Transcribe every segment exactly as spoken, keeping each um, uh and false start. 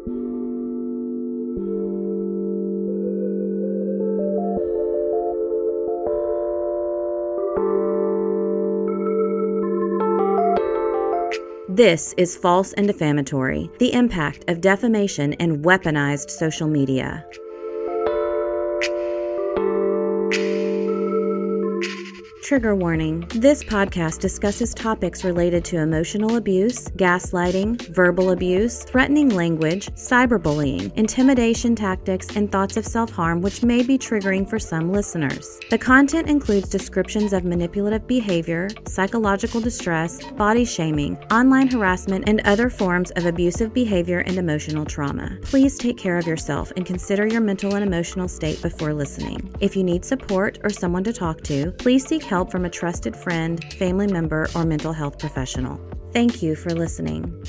This is False and Defamatory, the impact of defamation and weaponized social media. Trigger warning. This podcast discusses topics related to emotional abuse, gaslighting, verbal abuse, threatening language, cyberbullying, intimidation tactics, and thoughts of self-harm which may be triggering for some listeners. The content includes descriptions of manipulative behavior, psychological distress, body shaming, online harassment, and other forms of abusive behavior and emotional trauma. Please take care of yourself and consider your mental and emotional state before listening. If you need support or someone to talk to, please seek help from a trusted friend, family member, or mental health professional. Thank you for listening.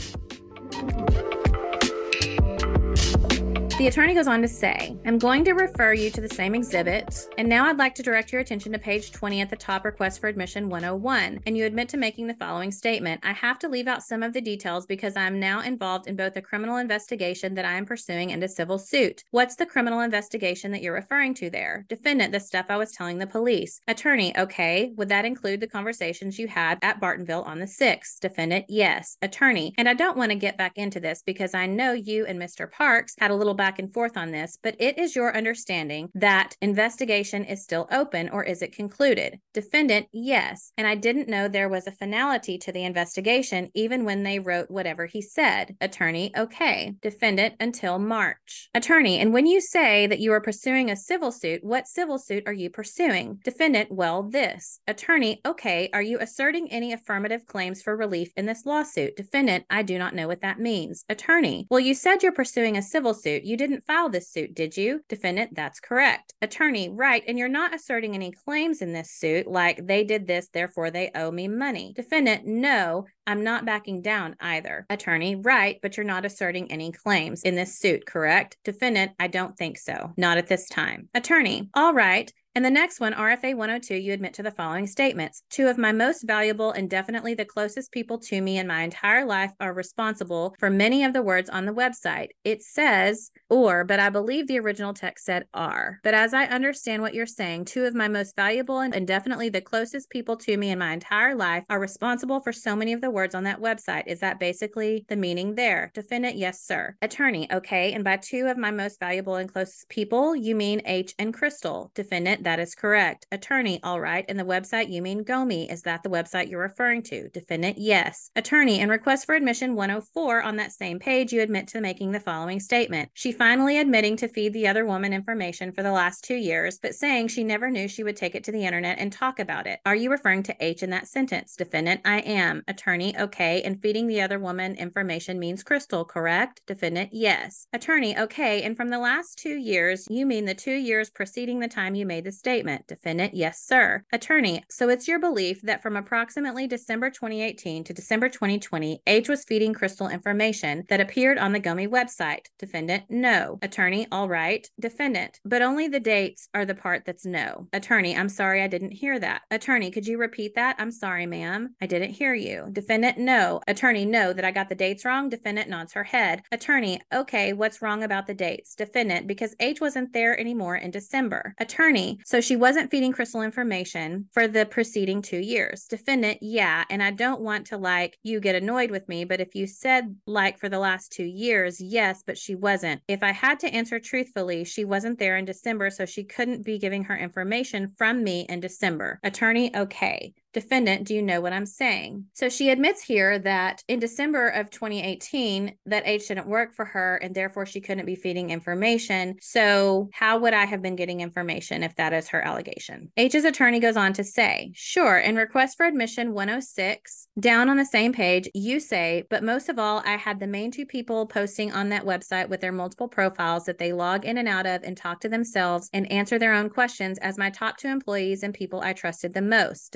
The attorney goes on to say, I'm going to refer you to the same exhibit, and now I'd like to direct your attention to page twenty at the top, request for admission one oh one, and you admit to making the following statement. I have to leave out some of the details because I am now involved in both a criminal investigation that I am pursuing and a civil suit. What's the criminal investigation that you're referring to there? Defendant, the stuff I was telling the police. Attorney, okay, would that include the conversations you had at Bartonville on the sixth? Defendant, yes. Attorney, and I don't want to get back into this because I know you and Mister Parks had a little back and forth on this, but it is your understanding that investigation is still open, or is it concluded? Defendant, yes. And I didn't know there was a finality to the investigation even when they wrote whatever he said. Attorney, okay. Defendant, until March. Attorney, and when you say that you are pursuing a civil suit, what civil suit are you pursuing? Defendant, well, this. Attorney, okay. Are you asserting any affirmative claims for relief in this lawsuit? Defendant, I do not know what that means. Attorney, well, you said you're pursuing a civil suit. You didn't file this suit, did you? Defendant, that's correct. Attorney, right, and you're not asserting any claims in this suit like they did this, therefore they owe me money. Defendant, no, I'm not backing down either. Attorney, right, but you're not asserting any claims in this suit, correct? Defendant, I don't think so. Not at this time. Attorney, all right. And the next one, R F A one oh two, you admit to the following statements. Two of my most valuable and definitely the closest people to me in my entire life are responsible for many of the words on the website. It says or, but I believe the original text said are. But as I understand what you're saying, two of my most valuable and definitely the closest people to me in my entire life are responsible for so many of the words on that website. Is that basically the meaning there? Defendant, yes, sir. Attorney, okay. And by two of my most valuable and closest people, you mean H and Crystal. Defendant, that is correct. Attorney, all right. And the website, you mean Gomi. Is that the website you're referring to? Defendant, yes. Attorney, in request for admission one oh four on that same page, you admit to making the following statement. She finally admitting to feed the other woman information for the last two years, but saying she never knew she would take it to the internet and talk about it. Are you referring to H in that sentence? Defendant, I am. Attorney, okay. And feeding the other woman information means Crystal, correct? Defendant, yes. Attorney, okay. And from the last two years, you mean the two years preceding the time you made the statement. Defendant, yes, sir. Attorney, so it's your belief that from approximately December twenty eighteen to December twenty twenty, H was feeding Crystal information that appeared on the Gomi website. Defendant, no. Attorney, all right. Defendant, but only the dates are the part that's no. Attorney, I'm sorry, I didn't hear that. Attorney, could you repeat that? I'm sorry, ma'am. I didn't hear you. Defendant, no. Attorney, no, that I got the dates wrong. Defendant nods her head. Attorney, okay, what's wrong about the dates? Defendant, because H wasn't there anymore in December. Attorney, so she wasn't feeding Crystal information for the preceding two years. Defendant, yeah, and I don't want to like you get annoyed with me, but if you said like for the last two years, yes, but she wasn't. If I had to answer truthfully, she wasn't there in December, so she couldn't be giving her information from me in December. Attorney, okay. Defendant, do you know what I'm saying? So she admits here that in December of twenty eighteen, that H didn't work for her and therefore she couldn't be feeding information. So how would I have been getting information if that is her allegation? H's attorney goes on to say, sure, in request for admission one oh six, down on the same page, you say, but most of all, I had the main two people posting on that website with their multiple profiles that they log in and out of and talk to themselves and answer their own questions as my top two employees and people I trusted the most. Defendant,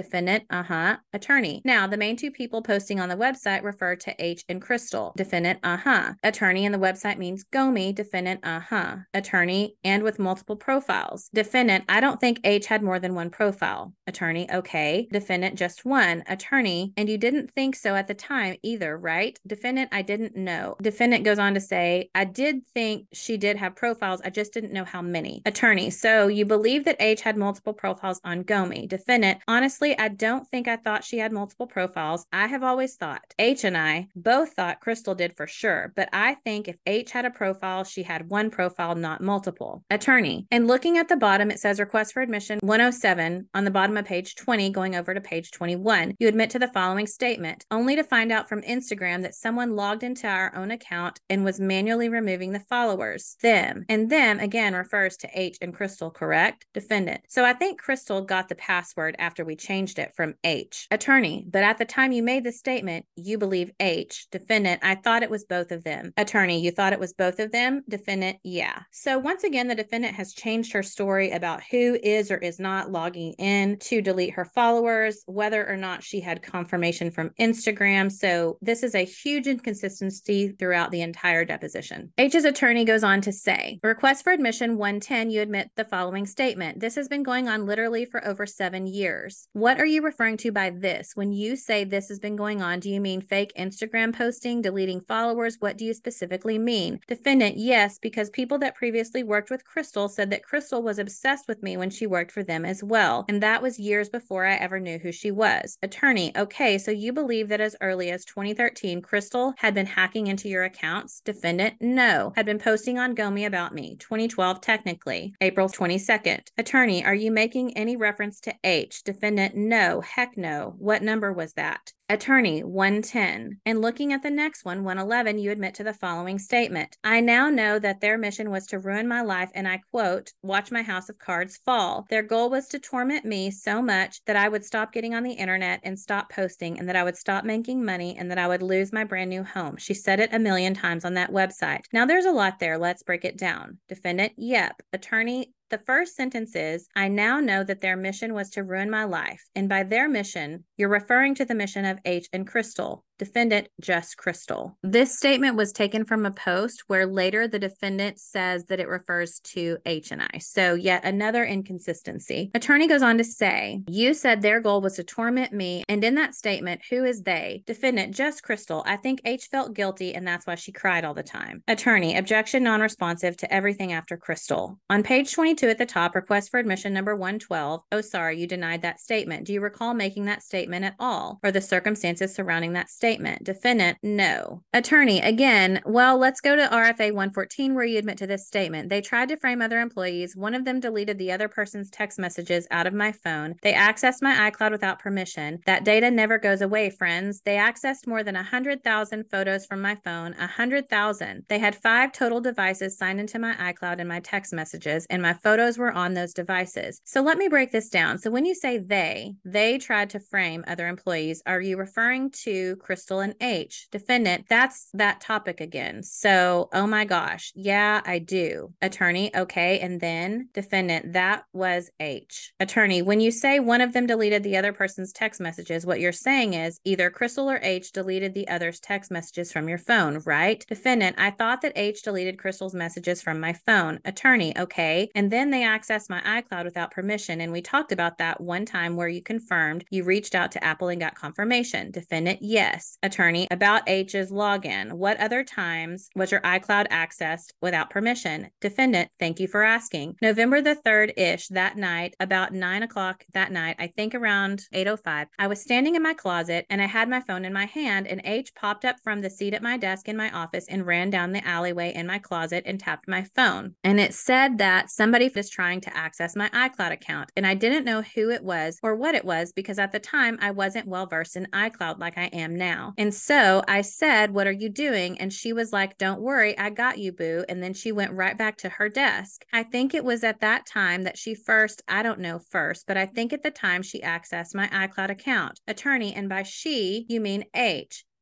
Defendant, uh-huh. Attorney. Now, the main two people posting on the website refer to H and Crystal. Defendant, uh-huh. Attorney, and the website means Gomi. Defendant, uh-huh. Attorney, and with multiple profiles. Defendant, I don't think H had more than one profile. Attorney, okay. Defendant, just one. Attorney, and you didn't think so at the time either, right? Defendant, I didn't know. Defendant goes on to say, I did think she did have profiles. I just didn't know how many. Attorney, so you believe that H had multiple profiles on Gomi. Defendant, honestly, I don't think I thought she had multiple profiles. I have always thought. H and I both thought Crystal did for sure, but I think if H had a profile, she had one profile, not multiple. Attorney, and looking at the bottom, it says request for admission one oh seven on the bottom of page twenty, going over to page twenty-one. You admit to the following statement, only to find out from Instagram that someone logged into our own account and was manually removing the followers. Them. And them, again, refers to H and Crystal, correct? Defendant. So I think Crystal got the password after we changed it from H. Attorney, but at the time you made the statement, you believe H. Defendant, I thought it was both of them. Attorney, you thought it was both of them? Defendant, yeah. So once again, the defendant has changed her story about who is or is not logging in to delete her followers, whether or not she had confirmation from Instagram. So this is a huge inconsistency throughout the entire deposition. H's attorney goes on to say, request for admission one ten, you admit the following statement. This has been going on literally for over seven years. What are you referring to by this? When you say this has been going on, do you mean fake Instagram posting, deleting followers? What do you specifically mean? Defendant, yes, because people that previously worked with Crystal said that Crystal was obsessed with me when she worked for them as well. And that was years before I ever knew who she was. Attorney, okay, so you believe that as early as twenty thirteen, Crystal had been hacking into your accounts? Defendant, no. Had been posting on Gomi about me. twenty twelve, technically. April twenty-second. Attorney, are you making any reference to H? Defendant, no. Heck no. What number was that? Attorney, one ten. And looking at the next one, one eleven, you admit to the following statement. I now know that their mission was to ruin my life, and I quote, watch my house of cards fall. Their goal was to torment me so much that I would stop getting on the internet and stop posting, and that I would stop making money, and that I would lose my brand new home. She said it a million times on that website. Now there's a lot there. Let's break it down. Defendant, yep. Attorney, the first sentence is, I now know that their mission was to ruin my life. And by their mission, you're referring to the mission of H and Crystal. Defendant, just Crystal. This statement was taken from a post where later the defendant says that it refers to H and I. So yet another inconsistency. Attorney goes on to say, you said their goal was to torment me. And in that statement, who is they? Defendant, just Crystal. I think H felt guilty and that's why she cried all the time. Attorney, objection non-responsive to everything after Crystal. On page twenty-two at the top, request for admission number one twelve. Oh, sorry, you denied that statement. Do you recall making that statement at all? Or the circumstances surrounding that statement? Defendant, no. Attorney, again, well, let's go to R F A one fourteen where you admit to this statement. They tried to frame other employees. One of them deleted the other person's text messages out of my phone. They accessed my iCloud without permission. That data never goes away, friends. They accessed more than one hundred thousand photos from my phone, one hundred thousand. They had five total devices signed into my iCloud and my text messages, and my photos were on those devices. So let me break this down. So when you say they, they tried to frame other employees, are you referring to Crystal and H? Defendant, that's that topic again. So, oh my gosh. Yeah, I do. Attorney, okay. And then defendant, that was H. Attorney, when you say one of them deleted the other person's text messages, what you're saying is either Crystal or H deleted the other's text messages from your phone, right? Defendant, I thought that H deleted Crystal's messages from my phone. Attorney, okay. And then they accessed my iCloud without permission. And we talked about that one time where you confirmed you reached out to Apple and got confirmation. Defendant, yes. Attorney, about H's login. What other times was your iCloud accessed without permission? Defendant, thank you for asking. November the third-ish that night, about nine o'clock that night, I think around eight oh five, I was standing in my closet and I had my phone in my hand and H popped up from the seat at my desk in my office and ran down the alleyway in my closet and tapped my phone. And it said that somebody was trying to access my iCloud account and I didn't know who it was or what it was because at the time I wasn't well versed in iCloud like I am now. And so I said, what are you doing? And she was like, don't worry, I got you, boo. And then she went right back to her desk. I think it was at that time that she first, I don't know first, but I think at the time she accessed my iCloud account. Attorney, and by she, you mean H.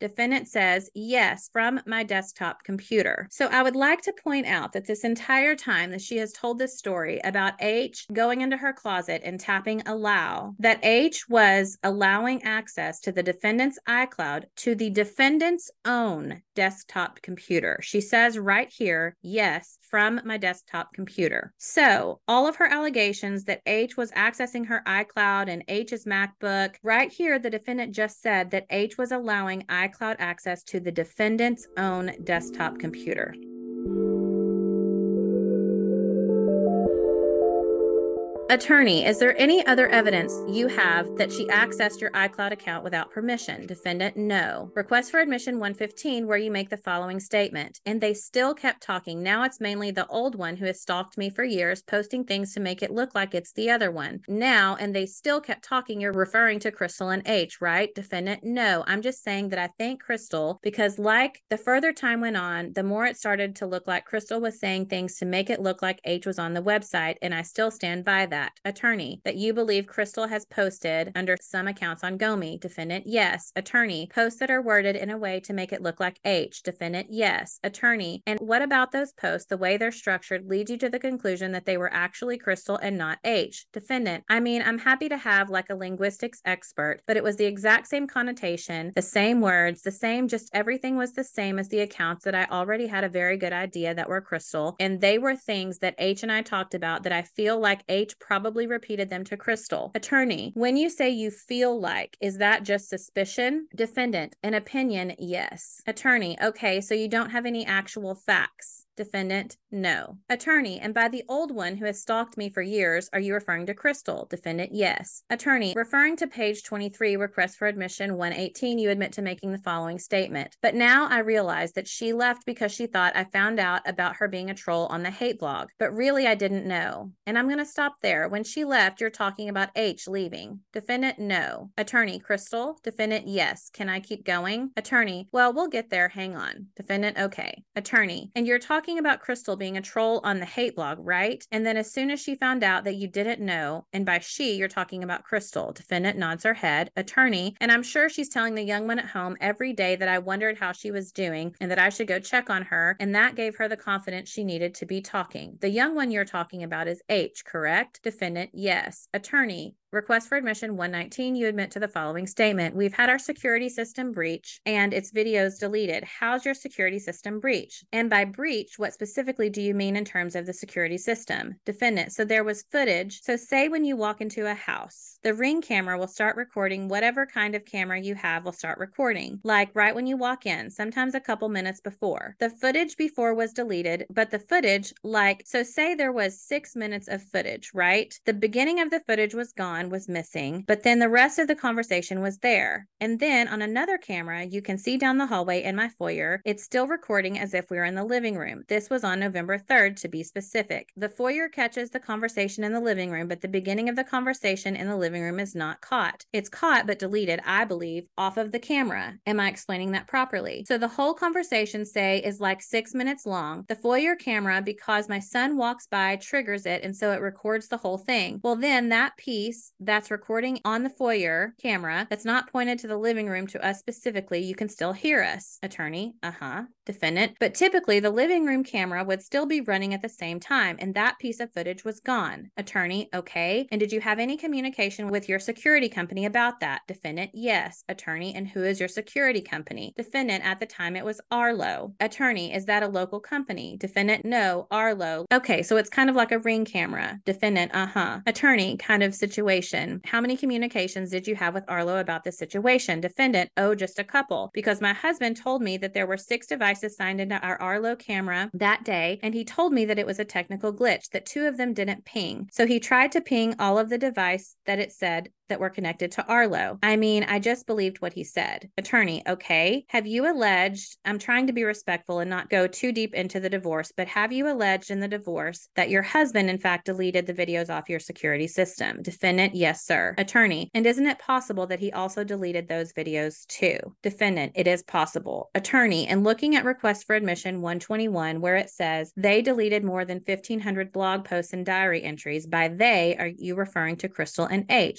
Defendant says, yes, from my desktop computer. So I would like to point out that this entire time that she has told this story about H going into her closet and tapping allow, that H was allowing access to the defendant's iCloud to the defendant's own desktop computer. She says right here, yes, from my desktop computer. So all of her allegations that H was accessing her iCloud and H's MacBook, right here, the defendant just said that H was allowing iCloud access to the defendant's own desktop computer. Attorney, is there any other evidence you have that she accessed your iCloud account without permission? Defendant, no. Request for admission one fifteen, where you make the following statement. And they still kept talking. Now it's mainly the old one who has stalked me for years, posting things to make it look like it's the other one. Now, and they still kept talking, you're referring to Crystal and H, right? Defendant, no. I'm just saying that I think Crystal, because like the further time went on, the more it started to look like Crystal was saying things to make it look like H was on the website, and I still stand by that. Attorney, that you believe Crystal has posted under some accounts on Gomi. Defendant, yes. Attorney, posts that are worded in a way to make it look like H. Defendant, yes. Attorney, and what about those posts, the way they're structured, leads you to the conclusion that they were actually Crystal and not H? Defendant, I mean, I'm happy to have like a linguistics expert, but it was the exact same connotation, the same words, the same, just everything was the same as the accounts that I already had a very good idea that were Crystal, and they were things that H and I talked about that I feel like H probably repeated them to Crystal. Attorney, when you say you feel like, is that just suspicion? Defendant, an opinion, yes. Attorney, okay, so you don't have any actual facts. Defendant, no. Attorney, and by the old one who has stalked me for years, are you referring to Crystal? Defendant, yes. Attorney, referring to page twenty-three, request for admission one eighteen, you admit to making the following statement. But now I realize that she left because she thought I found out about her being a troll on the hate blog, but really I didn't know. And I'm going to stop there. When she left, you're talking about H leaving. Defendant, no. Attorney, Crystal? Defendant, yes. Can I keep going? Attorney, well, we'll get there. Hang on. Defendant, okay. Attorney, and you're talking about Crystal being a troll on the hate blog, right? And then as soon as she found out that you didn't know, and by she, you're talking about Crystal. Defendant nods her head. Attorney, and I'm sure she's telling the young one at home every day that I wondered how she was doing and that I should go check on her, and that gave her the confidence she needed to be talking. The young one you're talking about is H, correct? Defendant, yes. Attorney, request for admission one nineteen, you admit to the following statement. We've had our security system breach and its videos deleted. How's your security system breach? And by breach, what specifically do you mean in terms of the security system? Defendant, so there was footage. So say when you walk into a house, the Ring camera will start recording whatever kind of camera you have will start recording, like right when you walk in, sometimes a couple minutes before. The footage before was deleted, but the footage, like, so say there was six minutes of footage, right? The beginning of the footage was gone, was missing, but then the rest of the conversation was there. And then on another camera, you can see down the hallway in my foyer, it's still recording as if we were in the living room. This was on November third, to be specific. The foyer catches the conversation in the living room, but the beginning of the conversation in the living room is not caught. It's caught but deleted, I believe, off of the camera. Am I explaining that properly? So the whole conversation, say, is like six minutes long. The foyer camera, because my son walks by, triggers it, and so it records the whole thing. Well, then that piece that's recording on the foyer camera that's not pointed to the living room to us specifically, you can still hear us. Attorney, uh-huh. Defendant, but typically the living room camera would still be running at the same time, and that piece of footage was gone. Attorney, okay. And did you have any communication with your security company about that? Defendant, yes. Attorney, and who is your security company? Defendant, at the time it was Arlo. Attorney, is that a local company? Defendant, no, Arlo. Okay, so it's kind of like a Ring camera. Defendant, uh-huh. Attorney, kind of situation. How many communications did you have with Arlo about this situation? Defendant, oh, just a couple, because my husband told me that there were six devices signed into our Arlo camera that day, and he told me that it was a technical glitch, that two of them didn't ping. So he tried to ping all of the device that it said that were connected to Arlo. I mean, I just believed what he said. Attorney, okay. Have you alleged, I'm trying to be respectful and not go too deep into the divorce, but have you alleged in the divorce that your husband, in fact, deleted the videos off your security system? Defendant, yes, sir. Attorney, and isn't it possible that he also deleted those videos too? Defendant, it is possible. Attorney, and looking at request for admission one twenty-one, where it says they deleted more than fifteen hundred blog posts and diary entries, by they, are you referring to Crystal and H? Defendant,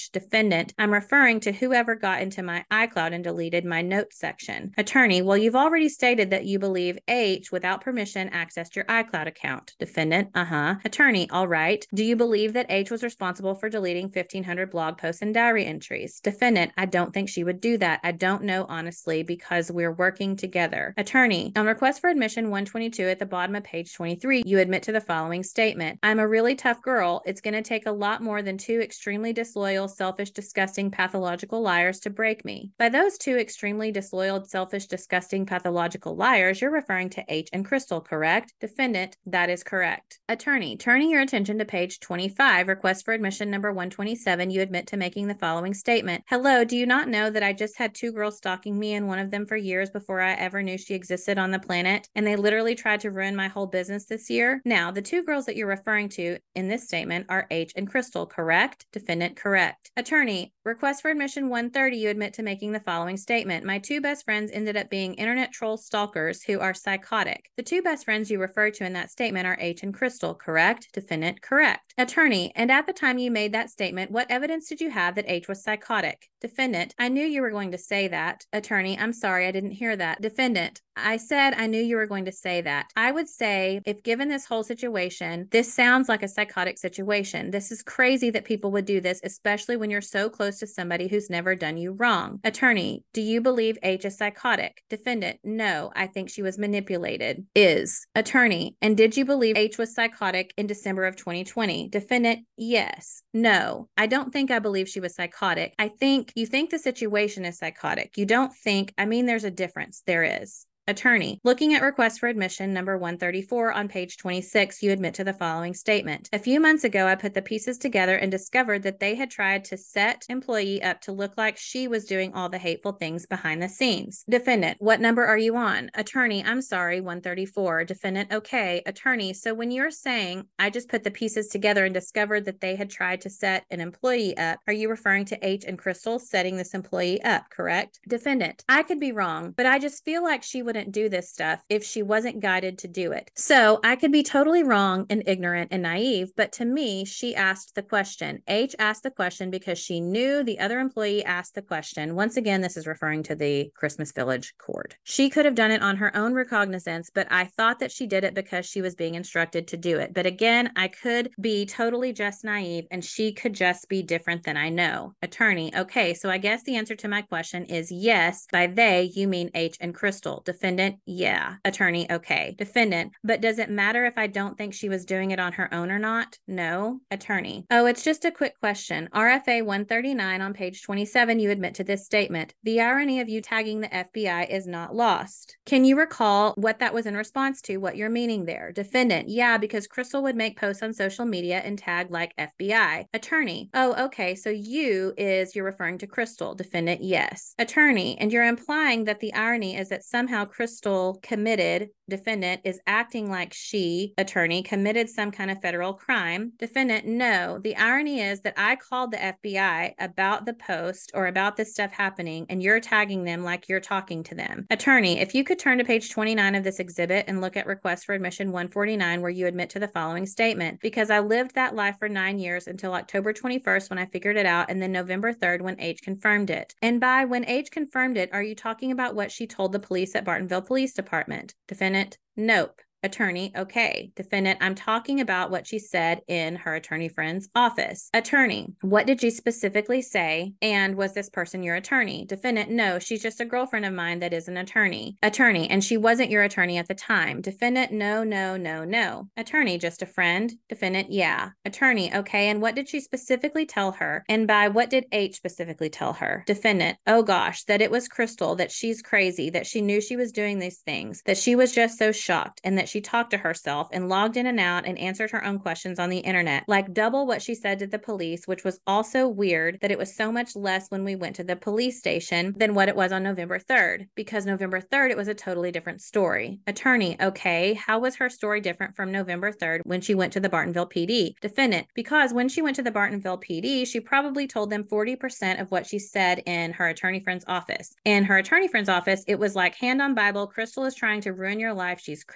Defendant, I'm referring to whoever got into my iCloud and deleted my notes section. Attorney, well, you've already stated that you believe H, without permission, accessed your iCloud account. Defendant, uh-huh. Attorney, all right. Do you believe that H was responsible for deleting fifteen hundred blog posts and diary entries? Defendant, I don't think she would do that. I don't know, honestly, because we're working together. Attorney, on request for admission one twenty-two at the bottom of page twenty-three, you admit to the following statement. I'm a really tough girl. It's going to take a lot more than two extremely disloyal, selfish, disgusting, pathological liars to break me. By those two extremely disloyal, selfish, disgusting, pathological liars, you're referring to H and Crystal, correct? Defendant, that is correct. Attorney, turning your attention to page twenty-five, request for admission number one twenty-seven, you admit to making the following statement. Hello, do you not know that I just had two girls stalking me and one of them for years before I ever knew she existed on the planet, and they literally tried to ruin my whole business this year? Now, the two girls that you're referring to in this statement are H and Crystal, correct? Defendant, correct. Attorney, request for admission one thirty, you admit to making the following statement. My two best friends ended up being internet troll stalkers who are psychotic. The two best friends you refer to in that statement are H and Crystal, correct? Defendant, correct. Attorney, and at the time you made that statement, what evidence did you have that H was psychotic? Defendant, I knew you were going to say that. Attorney, I'm sorry, I didn't hear that. Defendant, I said I knew you were going to say that. I would say, if given this whole situation, this sounds like a psychotic situation. This is crazy that people would do this, especially when you're so close to somebody who's never done you wrong. Attorney, do you believe H is psychotic? Defendant, no, I think she was manipulated. Is. Attorney, and did you believe H was psychotic in December of twenty twenty? Defendant, yes. No, I don't think I believe she was psychotic. I think you think the situation is psychotic. You don't think, I mean, there's a difference. There is. Attorney, looking at request for admission number one thirty-four on page twenty-six, you admit to the following statement. A few months ago, I put the pieces together and discovered that they had tried to set employee up to look like she was doing all the hateful things behind the scenes. Defendant, what number are you on? Attorney, I'm sorry, one thirty-four. Defendant, okay. Attorney, so when you're saying, I just put the pieces together and discovered that they had tried to set an employee up, are you referring to H and Crystal setting this employee up, correct? Defendant, I could be wrong, but I just feel like she would wouldn't do this stuff if she wasn't guided to do it. So I could be totally wrong and ignorant and naive, but to me, she asked the question. H asked the question because she knew the other employee asked the question. Once again, this is referring to the Christmas Village court. She could have done it on her own recognizance, but I thought that she did it because she was being instructed to do it. But again, I could be totally just naive and she could just be different than I know. Attorney, okay, so I guess the answer to my question is yes. By they, you mean H and Crystal. Defendant, yeah. Attorney, okay. Defendant, but does it matter if I don't think she was doing it on her own or not? No. Attorney, oh, it's just a quick question. R F A one thirty-nine on page twenty-seven, you admit to this statement. The irony of you tagging the F B I is not lost. Can you recall what that was in response to, what you're meaning there? Defendant, yeah, because Crystal would make posts on social media and tag like F B I. Attorney, oh, okay, so you is you're referring to Crystal. Defendant, yes. Attorney, and you're implying that the irony is that somehow Crystal committed, defendant, is acting like she, attorney, committed some kind of federal crime. Defendant, no. The irony is that I called the F B I about the post or about this stuff happening, and you're tagging them like you're talking to them. Attorney, if you could turn to page twenty-nine of this exhibit and look at request for admission one forty-nine, where you admit to the following statement. Because I lived that life for nine years until October twenty-first when I figured it out, and then November third when H confirmed it. And by when H confirmed it, are you talking about what she told the police at Bartonville Police Department? Defendant, nope. Attorney, okay. Defendant, I'm talking about what she said in her attorney friend's office. Attorney, what did she specifically say? And was this person your attorney? Defendant, no, she's just a girlfriend of mine that is an attorney. Attorney, and she wasn't your attorney at the time. Defendant, no, no, no, no. Attorney, just a friend? Defendant, yeah. Attorney, okay, and what did she specifically tell her? And by what did H specifically tell her? Defendant, oh gosh, that it was Crystal, that she's crazy, that she knew she was doing these things, that she was just so shocked, and that she talked to herself and logged in and out and answered her own questions on the internet, like double what she said to the police, which was also weird that it was so much less when we went to the police station than what it was on November third, because November third, it was a totally different story. Attorney, okay, how was her story different from November third when she went to the Bartonville P D? Defendant, because when she went to the Bartonville P D, she probably told them forty percent of what she said in her attorney friend's office. In her attorney friend's office, it was like hand on Bible, Crystal is trying to ruin your life. She's crazy. I'm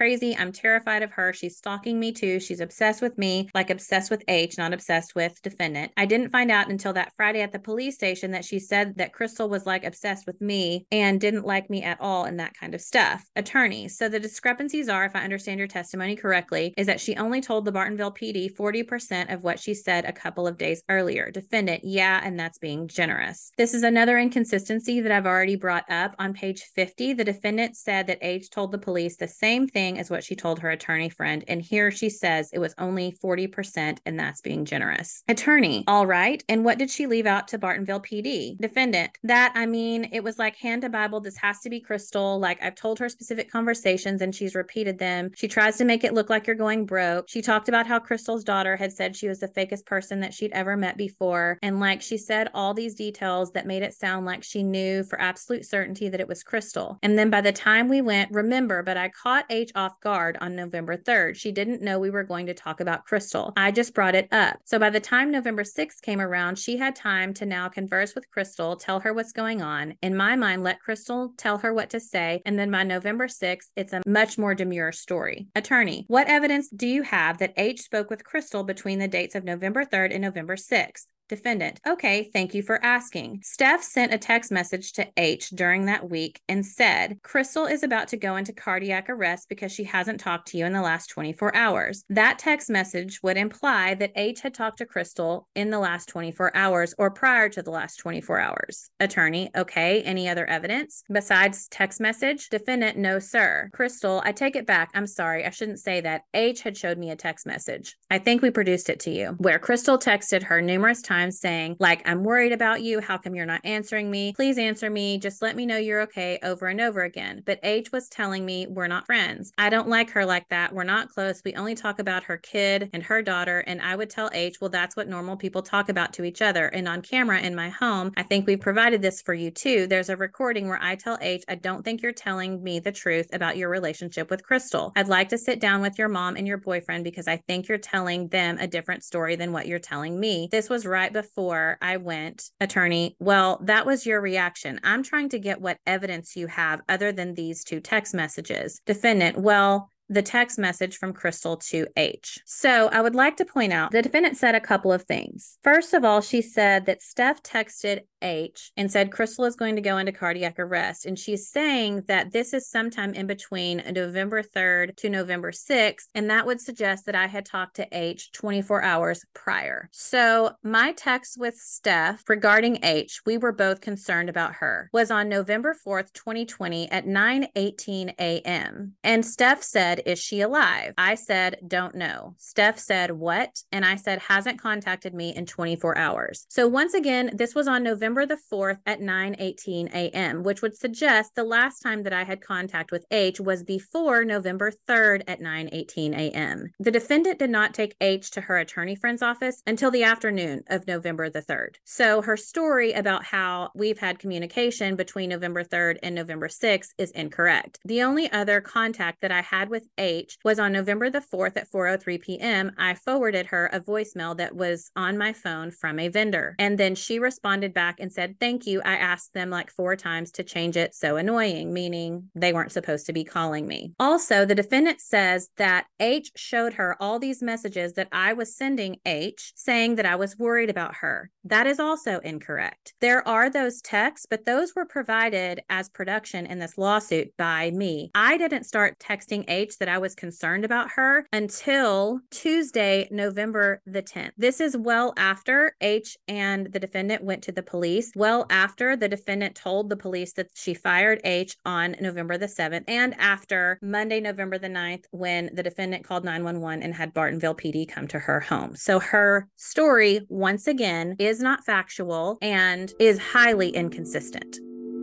I'm terrified of her. She's stalking me too. She's obsessed with me, like obsessed with H, not obsessed with defendant. I didn't find out until that Friday at the police station that she said that Crystal was like obsessed with me and didn't like me at all and that kind of stuff. Attorney, so the discrepancies are, if I understand your testimony correctly, is that she only told the Bartonville P D forty percent of what she said a couple of days earlier. Defendant, yeah, and that's being generous. This is another inconsistency that I've already brought up. On page fifty, the defendant said that H told the police the same thing as what she told her attorney friend, and here she says it was only forty percent, and that's being generous. Attorney, all right, and what did she leave out to Bartonville P D? Defendant, that, I mean, it was like hand to Bible, this has to be Crystal, like I've told her specific conversations and she's repeated them. She tries to make it look like you're going broke. She talked about how Crystal's daughter had said she was the fakest person that she'd ever met before, and like she said all these details that made it sound like she knew for absolute certainty that it was Crystal. And then by the time we went, remember, but I caught H off guard on November third. She didn't know we were going to talk about Crystal. I just brought it up. So by the time November sixth came around, she had time to now converse with Crystal, tell her what's going on. In my mind, let Crystal tell her what to say, and then by November sixth, it's a much more demure story. Attorney, what evidence do you have that H spoke with Crystal between the dates of November third and November sixth? Defendant, okay, thank you for asking. Steph sent a text message to H during that week and said, Crystal is about to go into cardiac arrest because she hasn't talked to you in the last twenty-four hours. That text message would imply that H had talked to Crystal in the last twenty-four hours or prior to the last twenty-four hours. Attorney, okay, any other evidence besides text message? Defendant, no, sir. Crystal, I take it back. I'm sorry, I shouldn't say that. H had showed me a text message. I think we produced it to you, where Crystal texted her numerous times saying, like, I'm worried about you. How come you're not answering me? Please answer me. Just let me know you're okay, over and over again. But H was telling me we're not friends. I don't like her like that. We're not close. We only talk about her kid and her daughter. And I would tell H, well, that's what normal people talk about to each other. And on camera in my home, I think we've provided this for you too. There's a recording where I tell H, I don't think you're telling me the truth about your relationship with Crystal. I'd like to sit down with your mom and your boyfriend because I think you're telling them a different story than what you're telling me. This was right before I went. Attorney, well, that was your reaction. I'm trying to get what evidence you have other than these two text messages. Defendant, well, the text message from Crystal to H. So I would like to point out the defendant said a couple of things. First of all, she said that Steph texted H and said Crystal is going to go into cardiac arrest. And she's saying that this is sometime in between November third to November sixth. And that would suggest that I had talked to H twenty-four hours prior. So my text with Steph regarding H, we were both concerned about her, was on November fourth, twenty twenty at nine eighteen a.m. And Steph said, is she alive? I said, don't know. Steph said, what? And I said, hasn't contacted me in twenty-four hours. So once again, this was on November the fourth at nine eighteen a.m., which would suggest the last time that I had contact with H was before November third at nine eighteen a.m. The defendant did not take H to her attorney friend's office until the afternoon of November the third. So her story about how we've had communication between November third and November sixth is incorrect. The only other contact that I had with H was on November the fourth at four oh three p.m. I forwarded her a voicemail that was on my phone from a vendor. And then she responded back and said, thank you. I asked them like four times to change it. So annoying, meaning they weren't supposed to be calling me. Also, the defendant says that H showed her all these messages that I was sending H saying that I was worried about her. That is also incorrect. There are those texts, but those were provided as production in this lawsuit by me. I didn't start texting H that I was concerned about her until Tuesday, November the tenth. This is well after H and the defendant went to the police, well after the defendant told the police that she fired H on November the seventh, and after Monday, November the ninth, when the defendant called nine one one and had Bartonville P D come to her home. So her story, once again, is not factual and is highly inconsistent.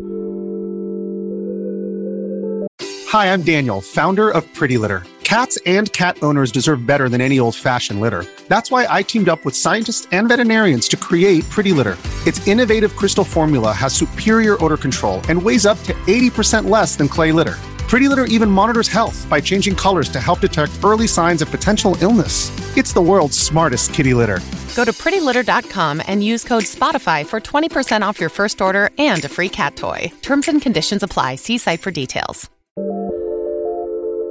Hi, I'm Daniel, founder of Pretty Litter. Cats and cat owners deserve better than any old-fashioned litter. That's why I teamed up with scientists and veterinarians to create Pretty Litter. Its innovative crystal formula has superior odor control and weighs up to eighty percent less than clay litter. Pretty Litter even monitors health by changing colors to help detect early signs of potential illness. It's the world's smartest kitty litter. Go to pretty litter dot com and use code SPOTIFY for twenty percent off your first order and a free cat toy. Terms and conditions apply. See site for details.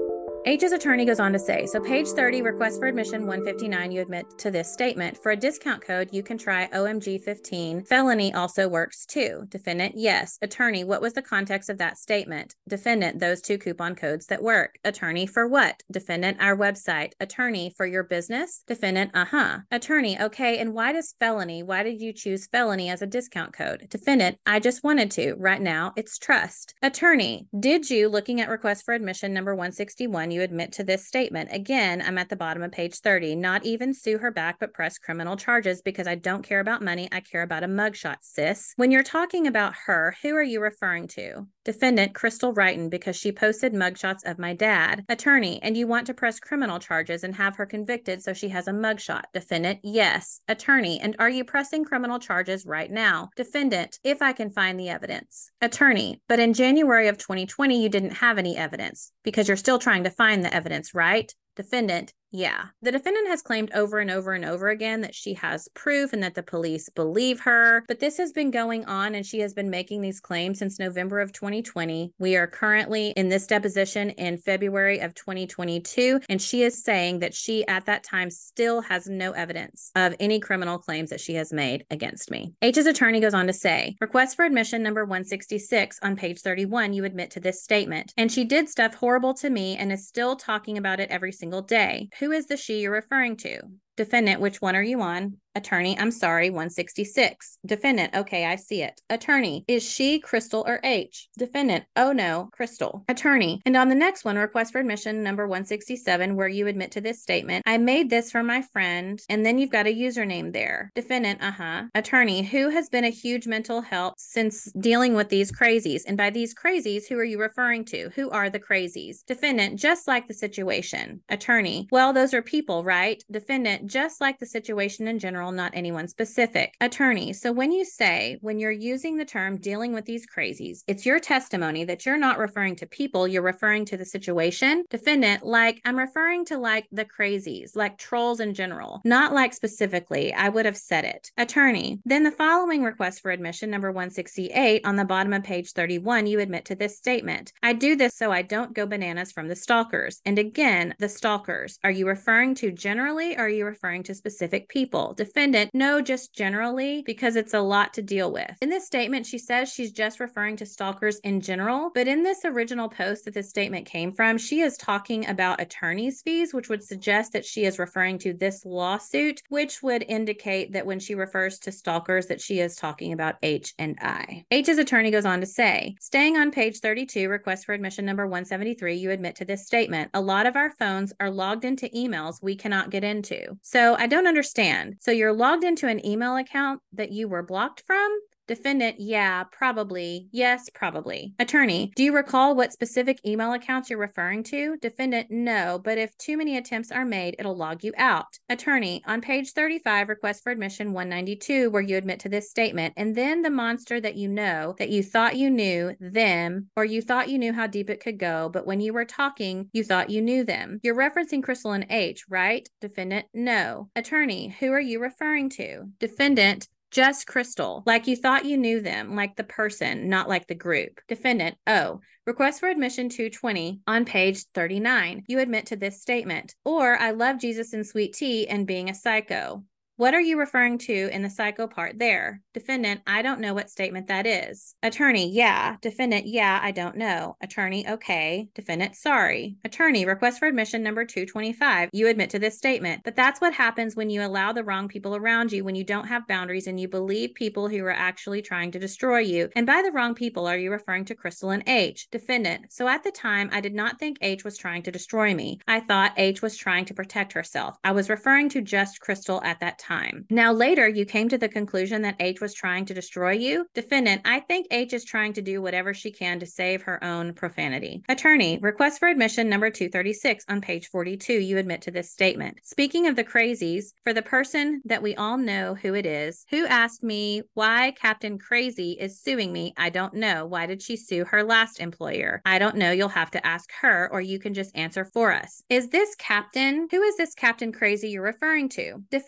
H's attorney goes on to say, so page thirty, request for admission one fifty-nine, you admit to this statement. For a discount code, you can try O M G fifteen. Felony also works too. Defendant, yes. Attorney, what was the context of that statement? Defendant, those two coupon codes that work. Attorney, for what? Defendant, our website. Attorney, for your business? Defendant, uh-huh. Attorney, okay, and why does felony? Why did you choose felony as a discount code? Defendant, I just wanted to. Right now, it's trust. Attorney, did you, looking at request for admission number one sixty-one, you admit to this statement? Again, I'm at the bottom of page thirty. Not even sue her back, but press criminal charges because I don't care about money. I care about a mugshot, sis. When you're talking about her, who are you referring to? Defendant, Crystal Wrighton, because she posted mugshots of my dad. Attorney, and you want to press criminal charges and have her convicted so she has a mugshot. Defendant, yes. Attorney, and are you pressing criminal charges right now? Defendant, if I can find the evidence. Attorney, but in January of twenty twenty, you didn't have any evidence because you're still trying to find the evidence, right? Defendant, yeah. The defendant has claimed over and over and over again that she has proof and that the police believe her, but this has been going on and she has been making these claims since November of twenty twenty. We are currently in this deposition in February of twenty twenty-two, and she is saying that she at that time still has no evidence of any criminal claims that she has made against me. H's attorney goes on to say, request for admission number one sixty-six on page thirty-one, you admit to this statement. And she did stuff horrible to me and is still talking about it every single day. Who is the she you're referring to? Defendant, which one are you on? Attorney, I'm sorry, one sixty-six. Defendant, okay, I see it. Attorney, is she Crystal or H? Defendant, oh no, Crystal. Attorney, and on the next one, request for admission number one sixty-seven, where you admit to this statement, I made this for my friend, and then you've got a username there. Defendant, uh-huh. Attorney, who has been a huge mental health since dealing with these crazies? And by these crazies, who are you referring to? Who are the crazies? Defendant, just like the situation. Attorney, well, those are people, right? Defendant, just like the situation in general, not anyone specific. Attorney, so when you say, when you're using the term dealing with these crazies, it's your testimony that you're not referring to people, you're referring to the situation. Defendant, like, I'm referring to like the crazies, like trolls in general, not like specifically, I would have said it. Attorney, then the following request for admission, number one sixty-eight, on the bottom of page thirty-one, you admit to this statement. I do this so I don't go bananas from the stalkers. And again, the stalkers, are you referring to generally, or are you referring to specific people? Defendant, no, just generally, because it's a lot to deal with. In this statement, she says she's just referring to stalkers in general, but in this original post that this statement came from, she is talking about attorney's fees, which would suggest that she is referring to this lawsuit, which would indicate that when she refers to stalkers, that she is talking about H and I. H's attorney goes on to say, staying on page thirty-two, request for admission number one seventy-three, you admit to this statement. A lot of our phones are logged into emails we cannot get into. So I don't understand. So you're logged into an email account that you were blocked from? Defendant, yeah, probably. Yes, probably. Attorney, do you recall what specific email accounts you're referring to? Defendant, no, but if too many attempts are made, it'll log you out. Attorney, on page thirty-five, request for admission one ninety-two, where you admit to this statement, and then the monster that you know, that you thought you knew them, or you thought you knew how deep it could go, but when you were talking, you thought you knew them. You're referencing Crystal and H, right? Defendant, no. Attorney, who are you referring to? Defendant, just Crystal, like you thought you knew them, like the person, not like the group. Defendant, oh, request for admission two twenty on page thirty-nine. You admit to this statement. Or I love Jesus and sweet tea and being a psycho. What are you referring to in the psycho part there? Defendant, I don't know what statement that is. Attorney, yeah. Defendant, yeah, I don't know. Attorney, okay. Defendant, sorry. Attorney, request for admission number two twenty-five. You admit to this statement. But that's what happens when you allow the wrong people around you, when you don't have boundaries and you believe people who are actually trying to destroy you. And by the wrong people, are you referring to Crystal and H? Defendant, so at the time, I did not think H was trying to destroy me. I thought H was trying to protect herself. I was referring to just Crystal at that time. Now later you came to the conclusion that H was trying to destroy you. Defendant, I think H is trying to do whatever she can to save her own profanity. Attorney, request for admission number two thirty-six on page forty-two. You admit to this statement. Speaking of the crazies, for the person that we all know who it is, who asked me why Captain Crazy is suing me, I don't know. Why did she sue her last employer? I don't know. You'll have to ask her, or you can just answer for us. Is this Captain? Who is this Captain Crazy you're referring to? Defendant, the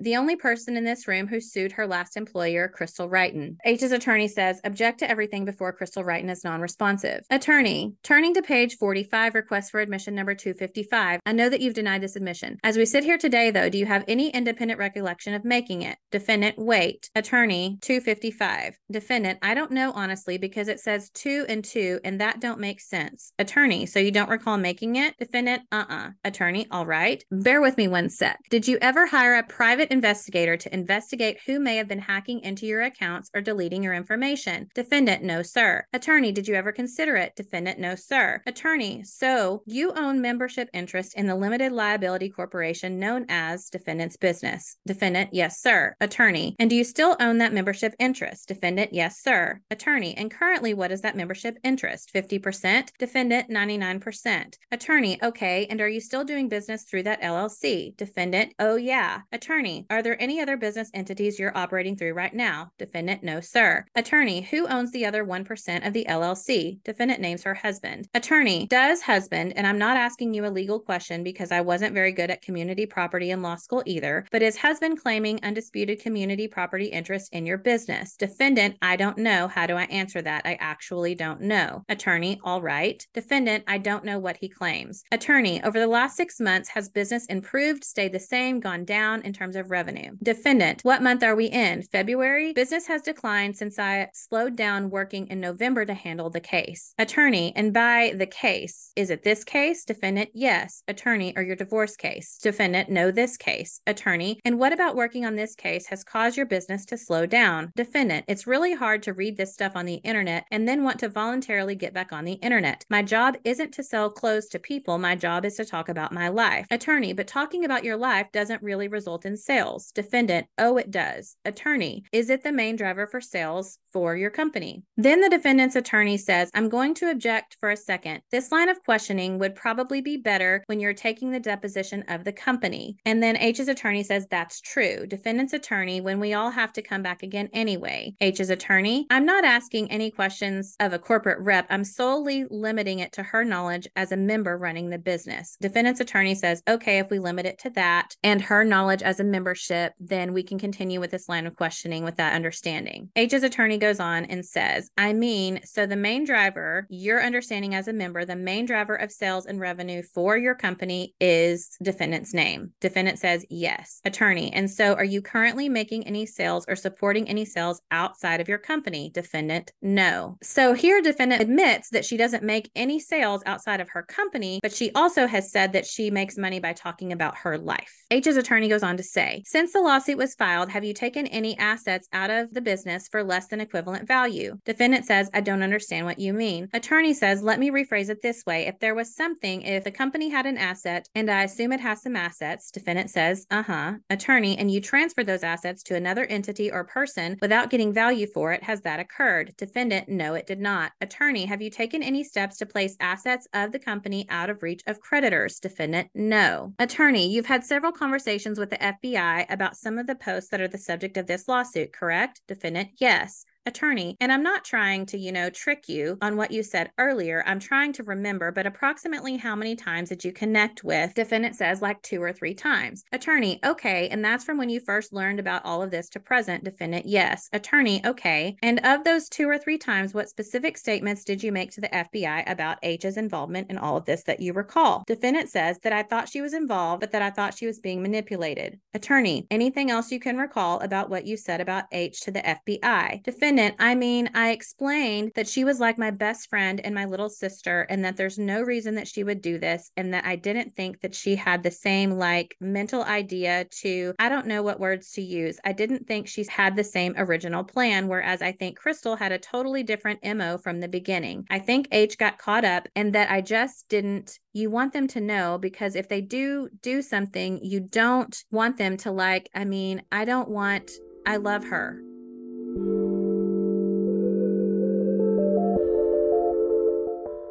the only person in this room who sued her last employer, Crystal Wrighton. H's attorney says, object to everything before Crystal Wrighton is non-responsive. Attorney, turning to page forty-five, request for admission number two fifty-five. I know that you've denied this admission. As we sit here today, though, do you have any independent recollection of making it? Defendant, wait. Attorney, two fifty-five. Defendant, I don't know, honestly, because it says two and two, and that don't make sense. Attorney, so you don't recall making it? Defendant, uh-uh. Attorney, all right. Bear with me one sec. Did you ever hire a private investigator to investigate who may have been hacking into your accounts or deleting your information? Defendant, no, sir. Attorney, did you ever consider it? Defendant, no, sir. Attorney, so you own membership interest in the limited liability corporation known as Defendant's Business. Defendant, yes, sir. Attorney, and do you still own that membership interest? Defendant, yes, sir. Attorney, and currently what is that membership interest? fifty percent? Defendant, ninety-nine percent. Attorney, okay, and are you still doing business through that L L C? Defendant, oh yeah. Attorney, are there any other business entities you're operating through right now? Defendant, no, sir. Attorney, who owns the other one percent of the L L C? Defendant names her husband. Attorney, does husband, and I'm not asking you a legal question because I wasn't very good at community property in law school either, but is husband claiming undisputed community property interest in your business? Defendant, I don't know. How do I answer that? I actually don't know. Attorney, all right. Defendant, I don't know what he claims. Attorney, over the last six months, has business improved, stayed the same, gone down in terms of revenue? Defendant, what month are we in? February? Business has declined since I slowed down working in November to handle the case. Attorney, and by the case, is it this case? Defendant, yes. Attorney, or your divorce case? Defendant, no, this case. Attorney, and what about working on this case has caused your business to slow down? Defendant, it's really hard to read this stuff on the internet and then want to voluntarily get back on the internet. My job isn't to sell clothes to people. My job is to talk about my life. Attorney, but talking about your life doesn't really result in sales. Defendant, oh, it does. Attorney, is it the main driver for sales for your company? Then the defendant's attorney says, I'm going to object for a second. This line of questioning would probably be better when you're taking the deposition of the company. And then H's attorney says, that's true. Defendant's attorney, when we all have to come back again anyway. H's attorney, I'm not asking any questions of a corporate rep. I'm solely limiting it to her knowledge as a member running the business. Defendant's attorney says, okay, if we limit it to that and her knowledge as a membership, then we can continue with this line of questioning with that understanding. H's attorney goes on and says, I mean, so the main driver, your understanding as a member, the main driver of sales and revenue for your company is defendant's name. Defendant says, yes. Attorney, and so are you currently making any sales or supporting any sales outside of your company? Defendant, no. So here defendant admits that she doesn't make any sales outside of her company, but she also has said that she makes money by talking about her life. H's attorney goes on to say, since the lawsuit was filed, have you taken any assets out of the business for less than equivalent value? Defendant says, I don't understand what you mean. Attorney says, let me rephrase it this way. If there was something, if the company had an asset, and I assume it has some assets, defendant says, uh-huh. Attorney, and you transfer those assets to another entity or person without getting value for it, has that occurred? Defendant, no, it did not. Attorney, have you taken any steps to place assets of the company out of reach of creditors? Defendant, no. Attorney, you've had several conversations with the F B I about some of the posts that are the subject of this lawsuit, correct? Defendant, yes. Attorney, and I'm not trying to, you know, trick you on what you said earlier. I'm trying to remember, but approximately how many times did you connect with? Defendant says like two or three times. Attorney, okay, and that's from when you first learned about all of this to present. Defendant, yes. Attorney, okay. And of those two or three times, what specific statements did you make to the F B I about H's involvement in all of this that you recall? Defendant says that I thought she was involved, but that I thought she was being manipulated. Attorney, anything else you can recall about what you said about H to the F B I? Defendant, I mean, I explained that she was like my best friend and my little sister, and that there's no reason that she would do this, and that I didn't think that she had the same like mental idea to, I don't know what words to use. I didn't think she had the same original plan, whereas I think Crystal had a totally different M O from the beginning. I think H got caught up, and that I just didn't, you want them to know, because if they do do something, you don't want them to like, I mean, I don't want, I love her.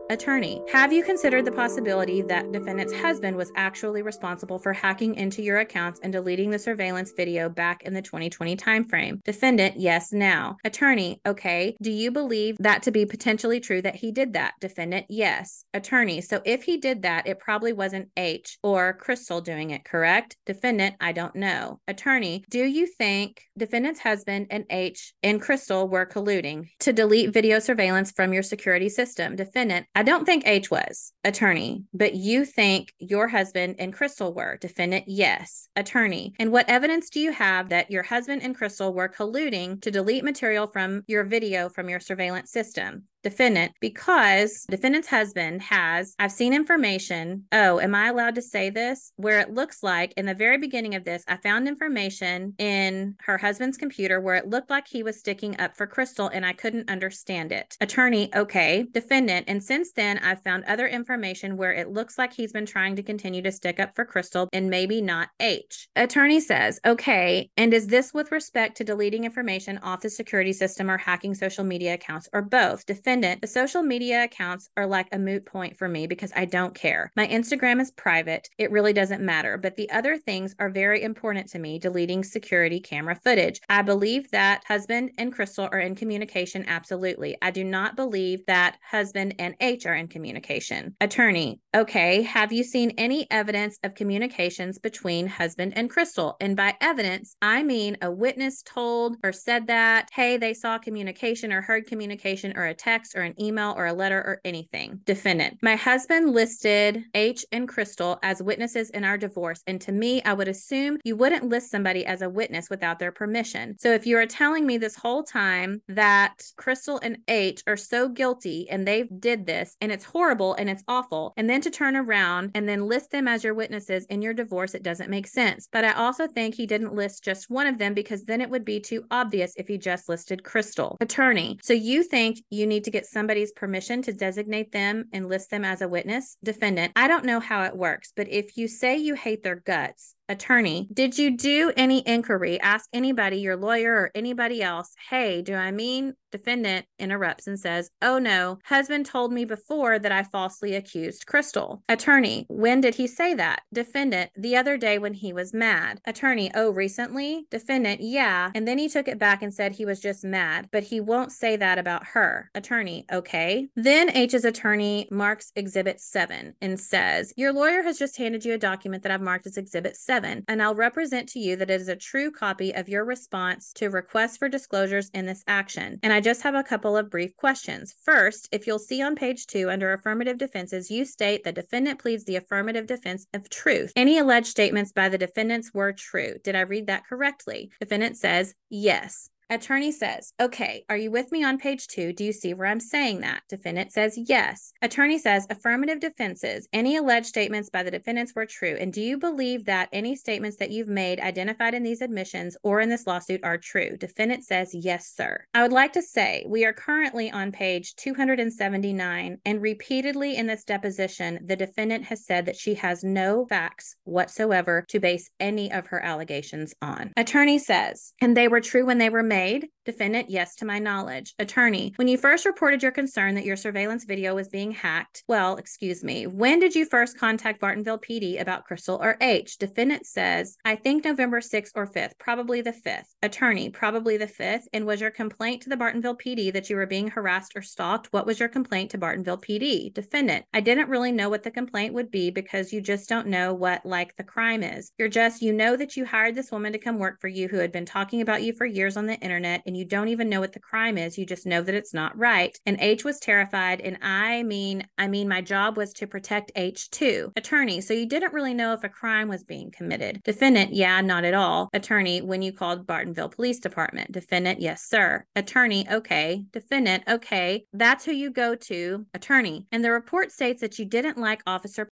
Attorney, have you considered the possibility that defendant's husband was actually responsible for hacking into your accounts and deleting the surveillance video back in the twenty twenty timeframe? Defendant, yes, now. Attorney, okay. Do you believe that to be potentially true that he did that? Defendant, yes. Attorney, so if he did that, it probably wasn't H or Crystal doing it, correct? Defendant, I don't know. Attorney, do you think defendant's husband and H and Crystal were colluding to delete video surveillance from your security system? Defendant, I don't think H was. Attorney, but you think your husband and Crystal were? Defendant, yes. Attorney, and what evidence do you have that your husband and Crystal were colluding to delete material from your video from your surveillance system? Defendant, because defendant's husband has, I've seen information. Oh, am I allowed to say this? Where it looks like in the very beginning of this, I found information in her husband's computer where it looked like he was sticking up for Crystal and I couldn't understand it. Attorney, okay. Defendant, and since then I've found other information where it looks like he's been trying to continue to stick up for Crystal and maybe not H. Attorney says, okay. And is this with respect to deleting information off the security system or hacking social media accounts or both? Defendant, The social media accounts are like a moot point for me because I don't care. My Instagram is private. It really doesn't matter. But the other things are very important to me, deleting security camera footage. I believe that husband and Crystal are in communication. Absolutely. I do not believe that husband and H are in communication. Attorney, okay. Have you seen any evidence of communications between husband and Crystal? And by evidence, I mean a witness told or said that, hey, they saw communication or heard communication or a text or an email or a letter or anything. Defendant, my husband listed H and Crystal as witnesses in our divorce, and to me, I would assume you wouldn't list somebody as a witness without their permission. So if you are telling me this whole time that Crystal and H are so guilty and they did this and it's horrible and it's awful, and then to turn around and then list them as your witnesses in your divorce, it doesn't make sense. But I also think he didn't list just one of them because then it would be too obvious if he just listed Crystal. Attorney, so you think you need to get somebody's permission to designate them and list them as a witness? Defendant, I don't know how it works, but if you say you hate their guts, Attorney, did you do any inquiry? Ask anybody, your lawyer or anybody else, hey, do I mean? Defendant interrupts and says, oh no, husband told me before that I falsely accused Crystal. Attorney, when did he say that? Defendant, the other day when he was mad. Attorney, oh, recently? Defendant, yeah. And then he took it back and said he was just mad, but he won't say that about her. Attorney, okay. Then H's attorney marks Exhibit seven and says, your lawyer has just handed you a document that I've marked as Exhibit seven, and I'll represent to you that it is a true copy of your response to requests for disclosures in this action. And I just have a couple of brief questions. First, if you'll see on page two under affirmative defenses, you state the defendant pleads the affirmative defense of truth. Any alleged statements by the defendants were true. Did I read that correctly? Defendant says, yes. Attorney says, okay, are you with me on page two? Do you see where I'm saying that? Defendant says, yes. Attorney says, affirmative defenses. Any alleged statements by the defendants were true. And do you believe that any statements that you've made identified in these admissions or in this lawsuit are true? Defendant says, yes, sir. I would like to say we are currently on page two hundred seventy-nine, and repeatedly in this deposition, the defendant has said that she has no facts whatsoever to base any of her allegations on. Attorney says, and they were true when they were made. Defendant, yes, to my knowledge. Attorney, when you first reported your concern that your surveillance video was being hacked, well, excuse me, when did you first contact Bartonville P D about Crystal or H? Defendant says, I think November sixth or fifth, probably the fifth. Attorney, probably the fifth. And was your complaint to the Bartonville P D that you were being harassed or stalked? What was your complaint to Bartonville P D? Defendant, I didn't really know what the complaint would be because you just don't know what, like, the crime is. You're just, you know that you hired this woman to come work for you who had been talking about you for years on the internet. internet and you don't even know what the crime is. You just know that it's not right. And H was terrified. And I mean, I mean, my job was to protect H too. Attorney, so you didn't really know if a crime was being committed. Defendant, yeah, not at all. Attorney, when you called Bartonville Police Department. Defendant, yes, sir. Attorney, okay. Defendant, okay. That's who you go to. Attorney, and the report states that you didn't like Officer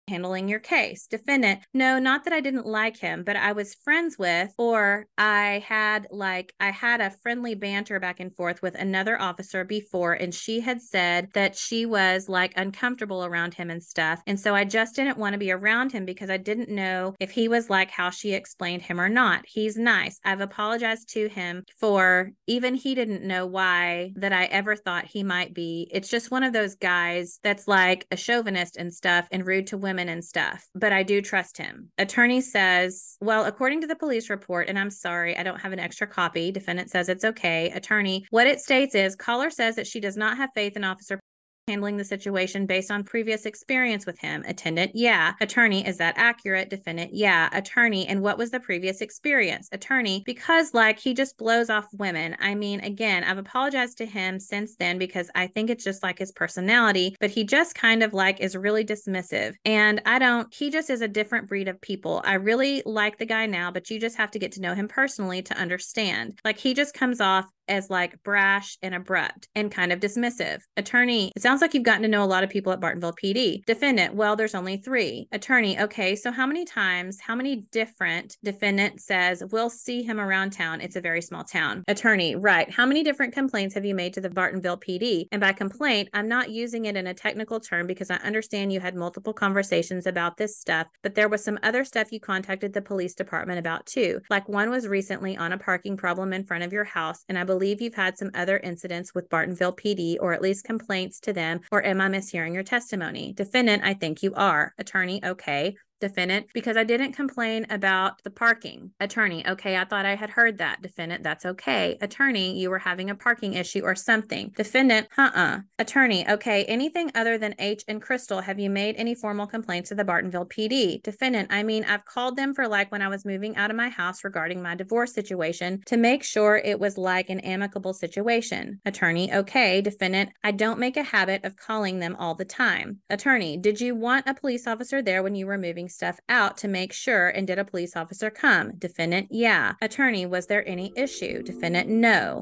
handling your case. Defendant, no, not that I didn't like him, but I was friends with, or I had like, I had a friendly banter back and forth with another officer before, and she had said that she was like uncomfortable around him and stuff. And so I just didn't want to be around him because I didn't know if he was like how she explained him or not. He's nice. I've apologized to him for even he didn't know why that I ever thought he might be. It's just one of those guys that's like a chauvinist and stuff and rude to women and stuff, but I do trust him. Attorney says, well, according to the police report, and I'm sorry, I don't have an extra copy. Defendant says it's okay. Attorney, what it states is caller says that she does not have faith in Officer handling the situation based on previous experience with him. Attendant, yeah. Attorney, is that accurate? Defendant, yeah. Attorney, and what was the previous experience? Attorney, because like he just blows off women. I mean, again, I've apologized to him since then because I think it's just like his personality, but he just kind of like is really dismissive. And I don't, he just is a different breed of people. I really like the guy now, but you just have to get to know him personally to understand. Like he just comes off as like brash and abrupt and kind of dismissive. Attorney, it sounds like you've gotten to know a lot of people at Bartonville P D. Defendant, well, there's only three. Attorney, okay, so how many times, how many different, defendant says, we'll see him around town. It's a very small town. Attorney, right. How many different complaints have you made to the Bartonville P D? And by complaint, I'm not using it in a technical term because I understand you had multiple conversations about this stuff, but there was some other stuff you contacted the police department about too. Like one was recently on a parking problem in front of your house, and I believe believe you've had some other incidents with Bartonville P D, or at least complaints to them, or am I mishearing your testimony? Defendant, I think you are. Attorney, okay. Defendant, because I didn't complain about the parking. Attorney, okay, I thought I had heard that. Defendant, that's okay. Attorney, you were having a parking issue or something. Defendant, uh-uh. Attorney, okay, anything other than H and Crystal, have you made any formal complaints to the Bartonville P D? Defendant, I mean, I've called them for like when I was moving out of my house regarding my divorce situation to make sure it was like an amicable situation. Attorney, okay. Defendant, I don't make a habit of calling them all the time. Attorney, did you want a police officer there when you were moving stuff out to make sure, and did a police officer come? Defendant, yeah. Attorney, was there any issue? Defendant, no.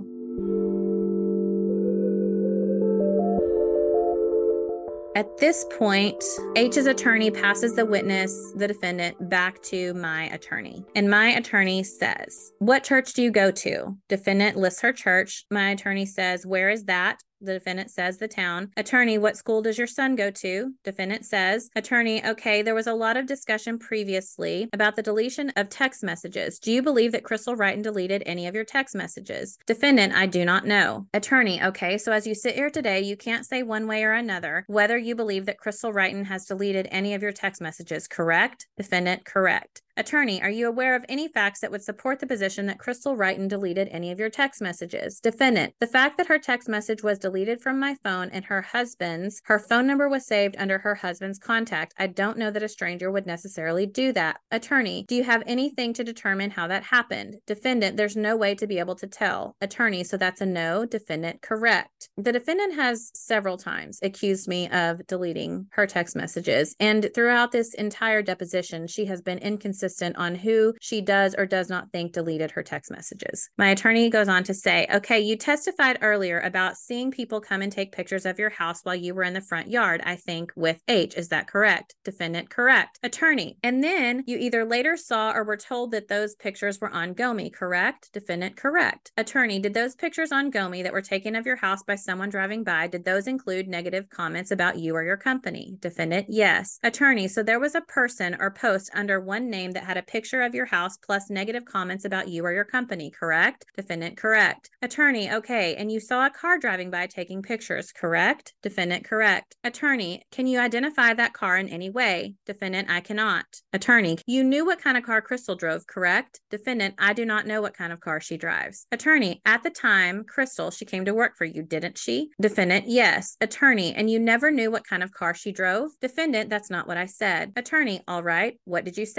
At this point, H's attorney passes the witness, the defendant, back to my attorney. And my attorney says, what church do you go to? Defendant lists her church. My attorney says, where is that? The defendant says the town. Attorney, what school does your son go to? Defendant says. Attorney, okay, there was a lot of discussion previously about the deletion of text messages. Do you believe that Crystal Wrighton deleted any of your text messages? Defendant, I do not know. Attorney, okay, so as you sit here today, you can't say one way or another whether you believe that Crystal Wrighton has deleted any of your text messages, correct? Defendant, correct. Attorney, are you aware of any facts that would support the position that Crystal Wrighton deleted any of your text messages? Defendant, the fact that her text message was deleted from my phone and her husband's, her phone number was saved under her husband's contact. I don't know that a stranger would necessarily do that. Attorney, do you have anything to determine how that happened? Defendant, there's no way to be able to tell. Attorney, so that's a no. Defendant, correct. The defendant has several times accused me of deleting her text messages, and throughout this entire deposition, she has been inconsistent on who she does or does not think deleted her text messages. My attorney goes on to say, okay, you testified earlier about seeing people come and take pictures of your house while you were in the front yard, I think with H. Is that correct? Defendant, correct. Attorney, and then you either later saw or were told that those pictures were on Gomi, correct? Defendant, correct. Attorney, did those pictures on Gomi that were taken of your house by someone driving by, did those include negative comments about you or your company? Defendant, yes. Attorney, so there was a person or post under one name that had a picture of your house plus negative comments about you or your company, correct? Defendant, correct. Attorney, okay, and you saw a car driving by taking pictures, correct? Defendant, correct. Attorney, can you identify that car in any way? Defendant, I cannot. Attorney, you knew what kind of car Crystal drove, correct? Defendant, I do not know what kind of car she drives. Attorney, at the time, Crystal, she came to work for you, didn't she? Defendant, yes. Attorney, and you never knew what kind of car she drove? Defendant, that's not what I said. Attorney, all right, what did you say?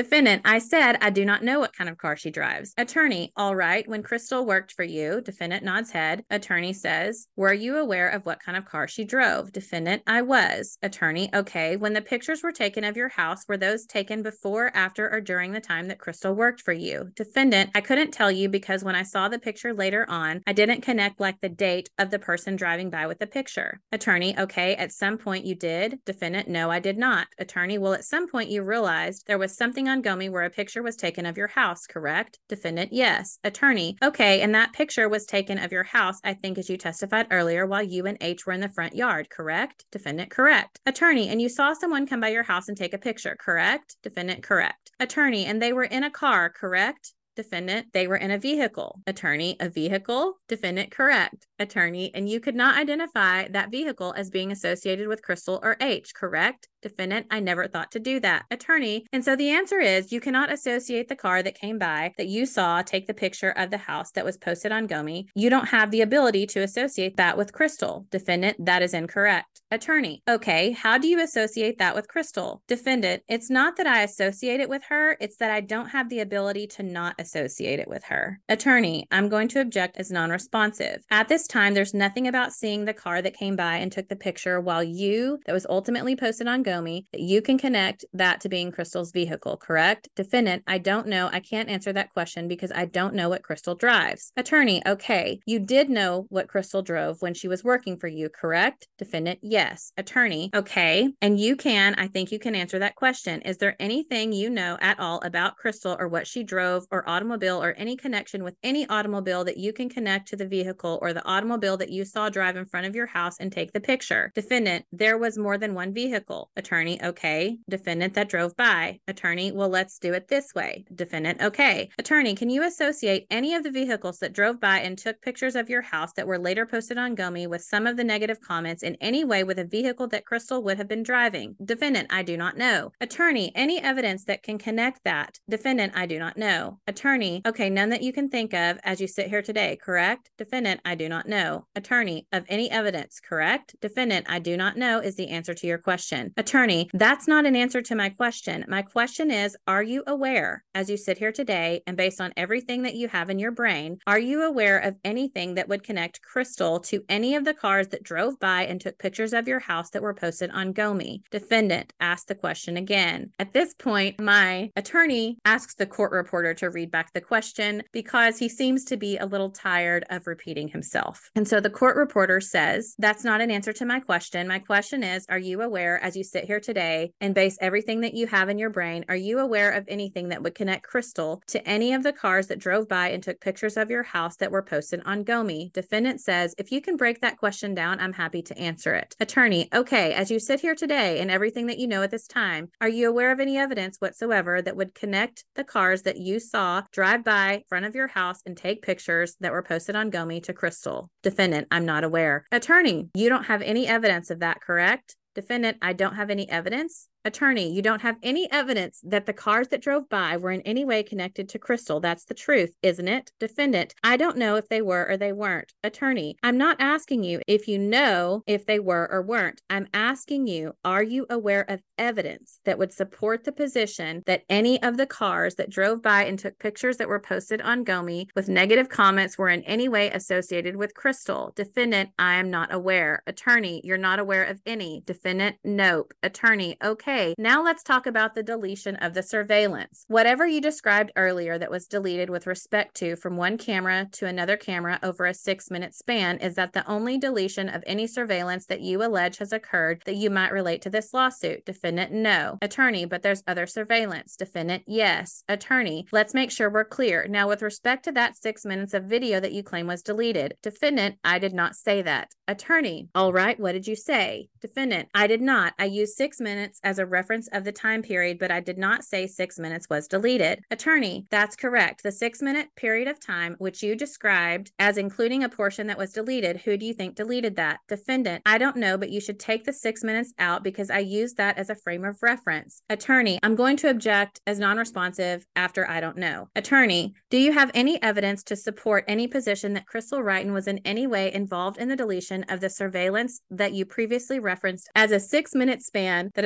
Defendant, I said I do not know what kind of car she drives. Attorney, all right. When Crystal worked for you, defendant nods head. Attorney says, were you aware of what kind of car she drove? Defendant, I was. Attorney, okay. When the pictures were taken of your house, were those taken before, after, or during the time that Crystal worked for you? Defendant, I couldn't tell you because when I saw the picture later on, I didn't connect like the date of the person driving by with the picture. Attorney, okay. At some point you did. Defendant, no, I did not. Attorney, well, at some point you realized there was something on Gomi where a picture was taken of your house, correct? Defendant, yes. Attorney, okay. And that picture was taken of your house, I think, as you testified earlier, while you and H were in the front yard, correct? Defendant, correct. Attorney, and you saw someone come by your house and take a picture, correct? Defendant, correct. Attorney, and they were in a car, correct? Defendant, they were in a vehicle. Attorney, a vehicle? Defendant, correct. Attorney, and you could not identify that vehicle as being associated with Crystal or H, correct? Defendant, I never thought to do that. Attorney, and so the answer is you cannot associate the car that came by that you saw take the picture of the house that was posted on Gomi. You don't have the ability to associate that with Crystal. Defendant, that is incorrect. Attorney, okay, how do you associate that with Crystal? Defendant, it's not that I associate it with her, it's that I don't have the ability to not associate it with her. Attorney, I'm going to object as non-responsive. At this time, there's nothing about seeing the car that came by and took the picture while you, that was ultimately posted on Gomi, that you can connect that to being Crystal's vehicle, correct? Defendant, I don't know. I can't answer that question because I don't know what Crystal drives. Attorney, okay, you did know what Crystal drove when she was working for you, correct? Defendant, yes. Attorney, okay, and you can, I think you can answer that question. Is there anything you know at all about Crystal or what she drove or automobile or any connection with any automobile that you can connect to the vehicle or the automobile that you saw drive in front of your house and take the picture? Defendant, there was more than one vehicle. Attorney, okay. Defendant, that drove by. Attorney, well, let's do it this way. Defendant, okay. Attorney, can you associate any of the vehicles that drove by and took pictures of your house that were later posted on Gomi with some of the negative comments in any way with a vehicle that Crystal would have been driving? Defendant, I do not know. Attorney, any evidence that can connect that? Defendant, I do not know. Attorney, okay, none that you can think of as you sit here today, correct? Defendant, I do not know. Attorney, of any evidence, correct? Defendant, I do not know is the answer to your question. Attorney, that's not an answer to my question. My question is, are you aware, as you sit here today, and based on everything that you have in your brain, are you aware of anything that would connect Crystal to any of the cars that drove by and took pictures of your house that were posted on Gomi? Defendant, ask the question again. At this point, my attorney asks the court reporter to read back the question because he seems to be a little tired of repeating himself. And so the court reporter says, that's not an answer to my question. My question is, are you aware, as you sit here today and base everything that you have in your brain, are you aware of anything that would connect Crystal to any of the cars that drove by and took pictures of your house that were posted on Gomi? Defendant says, if you can break that question down, I'm happy to answer it. Attorney, okay, as you sit here today and everything that you know at this time, are you aware of any evidence whatsoever that would connect the cars that you saw drive by in front of your house and take pictures that were posted on Gomi to Crystal? Defendant, I'm not aware. Attorney, you don't have any evidence of that, correct? Defendant, I don't have any evidence. Attorney, you don't have any evidence that the cars that drove by were in any way connected to Crystal. That's the truth, isn't it? Defendant, I don't know if they were or they weren't. Attorney, I'm not asking you if you know if they were or weren't. I'm asking you, are you aware of evidence that would support the position that any of the cars that drove by and took pictures that were posted on Gomi with negative comments were in any way associated with Crystal? Defendant, I am not aware. Attorney, you're not aware of any. Defendant, nope. Attorney, okay. Okay, now let's talk about the deletion of the surveillance. Whatever you described earlier that was deleted with respect to from one camera to another camera over a six-minute span, is that the only deletion of any surveillance that you allege has occurred that you might relate to this lawsuit? Defendant, no. Attorney, but there's other surveillance. Defendant, yes. Attorney, let's make sure we're clear. Now, with respect to that six minutes of video that you claim was deleted, defendant, I did not say that. Attorney, all right, what did you say? Defendant, I did not. I used six minutes as a reference of the time period, but I did not say six minutes was deleted. Attorney, that's correct. The six minute period of time, which you described as including a portion that was deleted, who do you think deleted that? Defendant, I don't know, but you should take the six minutes out because I used that as a frame of reference. Attorney, I'm going to object as non-responsive after I don't know. Attorney, do you have any evidence to support any position that Crystal Wrighton was in any way involved in the deletion of the surveillance that you previously referenced as a six minute span that a small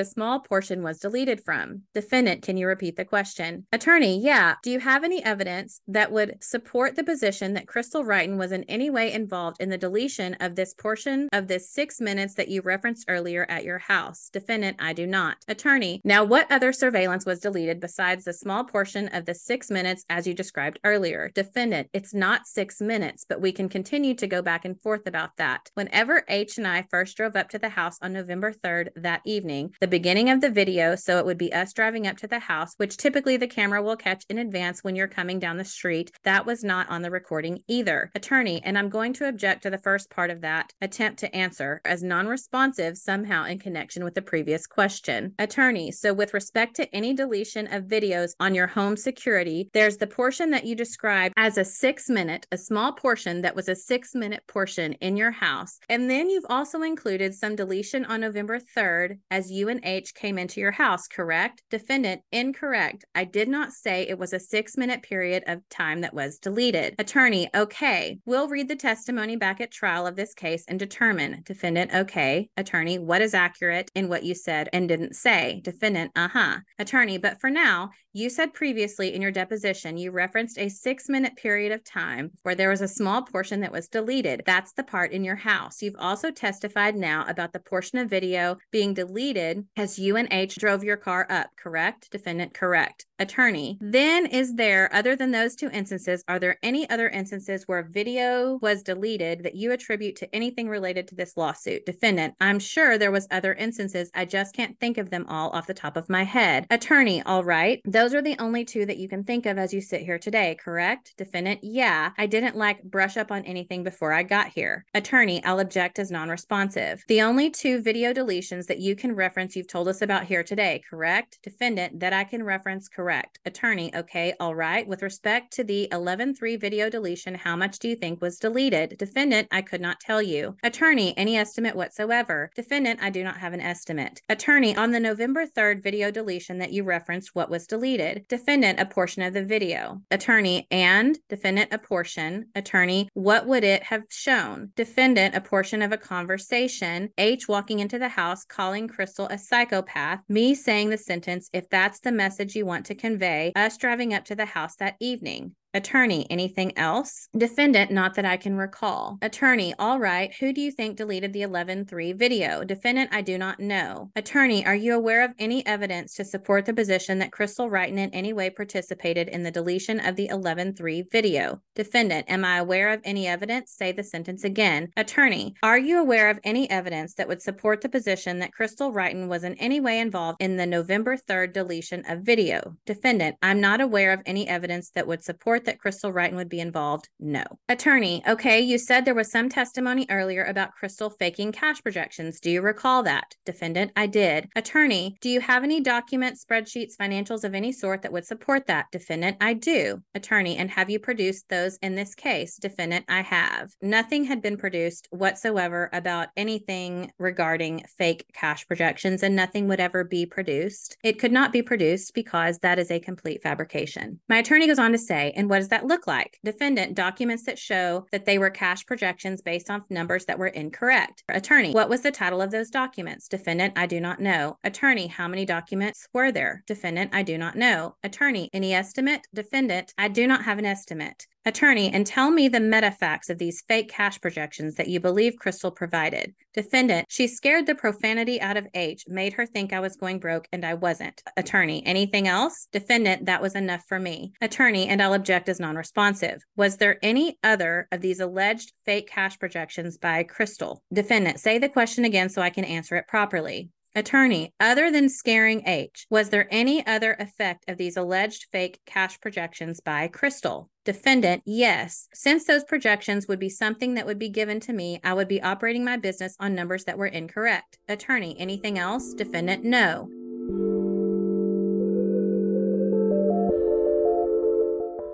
portion was deleted from? Defendant, can you repeat the question? Attorney, yeah. Do you have any evidence that would support the position that Crystal Wrighton was in any way involved in the deletion of this portion of this six minutes that you referenced earlier at your house? Defendant, I do not. Attorney, now what other surveillance was deleted besides the small portion of the six minutes as you described earlier? Defendant, it's not six minutes, but we can continue to go back and forth about that. Whenever H and I first drove up to the house on November third that evening, the beginning of the video, so it would be us driving up to the house, which typically the camera will catch in advance when you're coming down the street, that was not on the recording either. Attorney, and I'm going to object to the first part of that attempt to answer as non-responsive somehow in connection with the previous question. Attorney, so with respect to any deletion of videos on your home security, there's the portion that you described as a six minute, a small portion that was a six minute portion in your house. And then you've also included some deletion on November third as you and H came into your house, correct? Defendant, incorrect. I did not say it was a six minute period of time that was deleted. Attorney, okay. We'll read the testimony back at trial of this case and determine. Defendant, okay. Attorney, what is accurate in what you said and didn't say? Defendant, uh-huh. Attorney, but for now, you said previously in your deposition, you referenced a six minute period of time where there was a small portion that was deleted. That's the part in your house. You've also testified now about the portion of video being deleted as you and H drove your car up, correct? Defendant, correct. Attorney, then is there, other than those two instances, are there any other instances where video was deleted that you attribute to anything related to this lawsuit? Defendant, I'm sure there was other instances. I just can't think of them all off the top of my head. Attorney, all right. Those are the only two that you can think of as you sit here today, correct? Defendant, yeah. I didn't like brush up on anything before I got here. Attorney, I'll object as non-responsive. The only two video deletions that you can reference you've told us about here today, correct? Defendant, that I can reference, correct. Correct. Attorney, okay, all right. With respect to the eleven three video deletion, how much do you think was deleted? Defendant, I could not tell you. Attorney, any estimate whatsoever? Defendant, I do not have an estimate. Attorney, on the November third video deletion that you referenced, what was deleted? Defendant, a portion of the video. Attorney, and? Defendant, a portion. Attorney, what would it have shown? Defendant, a portion of a conversation. H walking into the house, calling Crystal a psychopath. Me saying the sentence, if that's the message you want to convey, us driving up to the house that evening. Attorney, anything else? Defendant, not that I can recall. Attorney, all right. Who do you think deleted the eleven three video? Defendant, I do not know. Attorney, are you aware of any evidence to support the position that Crystal Wrighton in any way participated in the deletion of the eleven three video? Defendant, am I aware of any evidence? Say the sentence again. Attorney, are you aware of any evidence that would support the position that Crystal Wrighton was in any way involved in the November third deletion of video? Defendant, I'm not aware of any evidence that would support that Crystal Wrighton would be involved? No. Attorney, okay, you said there was some testimony earlier about Crystal faking cash projections. Do you recall that? Defendant, I did. Attorney, do you have any documents, spreadsheets, financials of any sort that would support that? Defendant, I do. Attorney, and have you produced those in this case? Defendant, I have. Nothing had been produced whatsoever about anything regarding fake cash projections, and nothing would ever be produced. It could not be produced because that is a complete fabrication. My attorney goes on to say, and what does that look like? Defendant, documents that show that they were cash projections based on numbers that were incorrect. Attorney, what was the title of those documents? Defendant, I do not know. Attorney, how many documents were there? Defendant, I do not know. Attorney, any estimate? Defendant, I do not have an estimate. Attorney, and tell me the meta facts of these fake cash projections that you believe Crystal provided. Defendant, she scared the profanity out of H, made her think I was going broke, and I wasn't. Attorney, anything else? Defendant, that was enough for me. Attorney, and I'll object as non-responsive. Was there any other of these alleged fake cash projections by Crystal? Defendant, say the question again so I can answer it properly. Attorney, other than scaring H, was there any other effect of these alleged fake cash projections by Crystal? Defendant, yes. Since those projections would be something that would be given to me, I would be operating my business on numbers that were incorrect. Attorney, anything else? Defendant, no.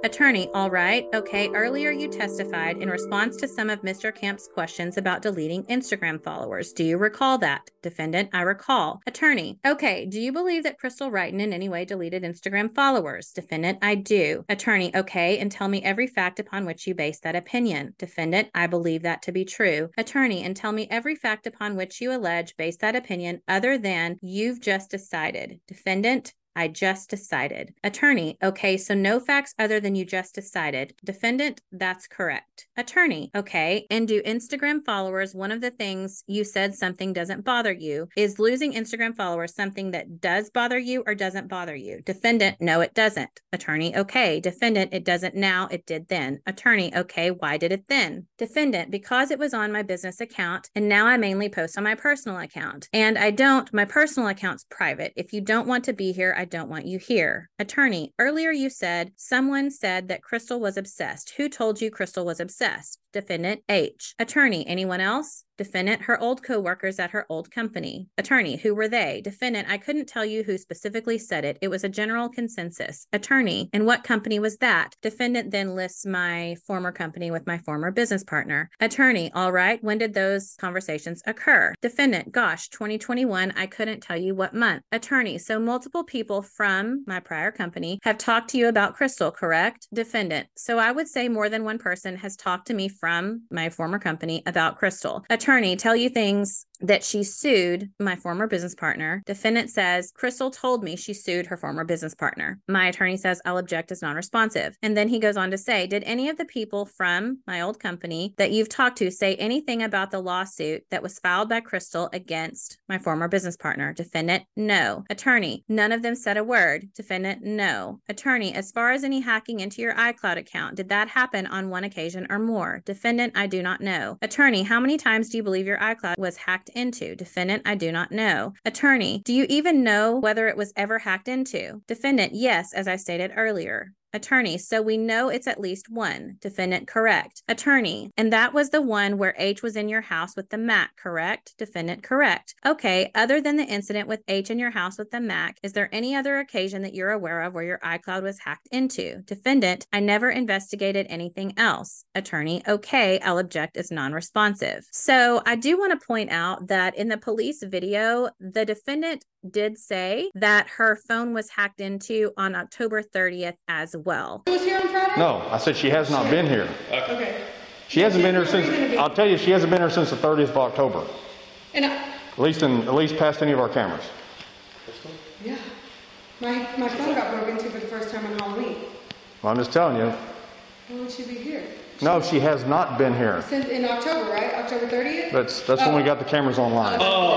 Attorney, all right. Okay, earlier you testified in response to some of Mister Camp's questions about deleting Instagram followers. Do you recall that? Defendant, I recall. Attorney, okay, do you believe that Crystal Wrighton in any way deleted Instagram followers? Defendant, I do. Attorney, okay, and tell me every fact upon which you base that opinion. Defendant, I believe that to be true. Attorney, and tell me every fact upon which you allege base that opinion other than you've just decided. Defendant, I just decided. Attorney, okay, so no facts other than you just decided. Defendant, that's correct. Attorney, okay, and do Instagram followers, one of the things you said something doesn't bother you, is losing Instagram followers something that does bother you or doesn't bother you? Defendant, no, it doesn't. Attorney, okay. Defendant, it doesn't now, it did then. Attorney, okay, why did it then? Defendant, because it was on my business account and now I mainly post on my personal account. And I don't, my personal account's private. If you don't want to be here, I don't want you here. Attorney, earlier you said someone said that Crystal was obsessed. Who told you Crystal was obsessed? Defendant, H. Attorney, anyone else? Defendant, her old co-workers at her old company. Attorney, who were they? Defendant, I couldn't tell you who specifically said it. It was a general consensus. Attorney, and what company was that? Defendant then lists my former company with my former business partner. Attorney, all right, when did those conversations occur? Defendant, gosh, twenty twenty-one, I couldn't tell you what month. Attorney, so multiple people from my prior company have talked to you about Crystal, correct? Defendant, so I would say more than one person has talked to me from my former company about Crystal. Attorney, tell you things that she sued my former business partner. Defendant says, Crystal told me she sued her former business partner. My attorney says, I'll object as non-responsive. And then he goes on to say, did any of the people from my old company that you've talked to say anything about the lawsuit that was filed by Crystal against my former business partner? Defendant, no. Attorney, none of them said a word. Defendant, no. Attorney, as far as any hacking into your iCloud account, did that happen on one occasion or more? Defendant, I do not know. Attorney, how many times do you believe your iCloud was hacked into? Defendant, I do not know. Attorney, do you even know whether it was ever hacked into? Defendant, yes, as I stated earlier. Attorney, so we know it's at least one. Defendant, correct. Attorney, and that was the one where H was in your house with the Mac, correct? Defendant, correct. Okay, other than the incident with H in your house with the Mac, is there any other occasion that you're aware of where your iCloud was hacked into? Defendant, I never investigated anything else. Attorney, okay, I'll object as non-responsive. So I do want to point out that in the police video, the defendant did say that her phone was hacked into on October thirtieth as well. She was here on Friday? No, I said she has not been here. Okay. She hasn't been here since, I'll tell you, she hasn't been here since the thirtieth of October. And I, At least in, at least past any of our cameras. yeah. My, my phone got broken into for the first time on Halloween. Well, I'm just telling you. Why would she be here? No, she has not been here. Since in October, right? October thirtieth? That's, that's when we got the cameras online.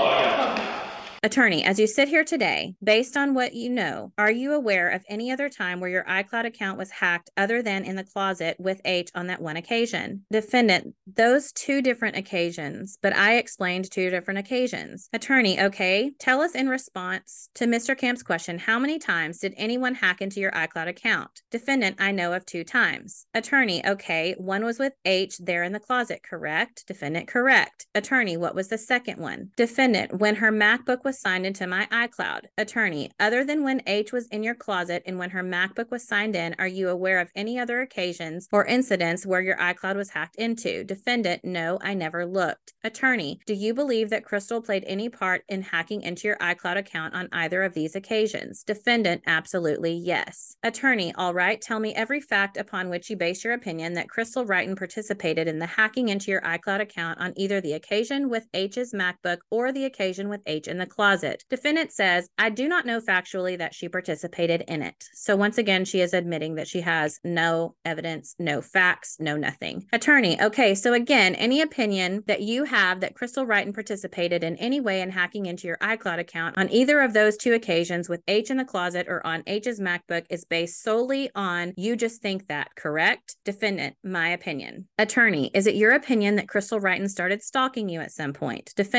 Attorney, as you sit here today, based on what you know, are you aware of any other time where your iCloud account was hacked other than in the closet with H on that one occasion? Defendant, those two different occasions, but I explained two different occasions. Attorney, okay, tell us in response to Mister Camp's question, how many times did anyone hack into your iCloud account? Defendant, I know of two times. Attorney, okay, one was with H there in the closet, correct? Defendant, correct. Attorney, what was the second one? Defendant, when her MacBook was signed into my iCloud. Attorney, other than when H was in your closet and when her MacBook was signed in, are you aware of any other occasions or incidents where your iCloud was hacked into? Defendant, no, I never looked. Attorney, do you believe that Crystal played any part in hacking into your iCloud account on either of these occasions? Defendant, absolutely yes. Attorney, all right, tell me every fact upon which you base your opinion that Crystal Wrighton participated in the hacking into your iCloud account on either the occasion with H's MacBook or the occasion with H in the closet. Defendant says, I do not know factually that she participated in it. So once again, she is admitting that she has no evidence, no facts, no nothing. Attorney, okay, so again, any opinion that you have that Crystal Wrighton participated in any way in hacking into your iCloud account on either of those two occasions with H in the closet or on H's MacBook is based solely on you just think that, correct? Defendant, my opinion. Attorney, is it your opinion that Crystal Wrighton started stalking you at some point? Defendant,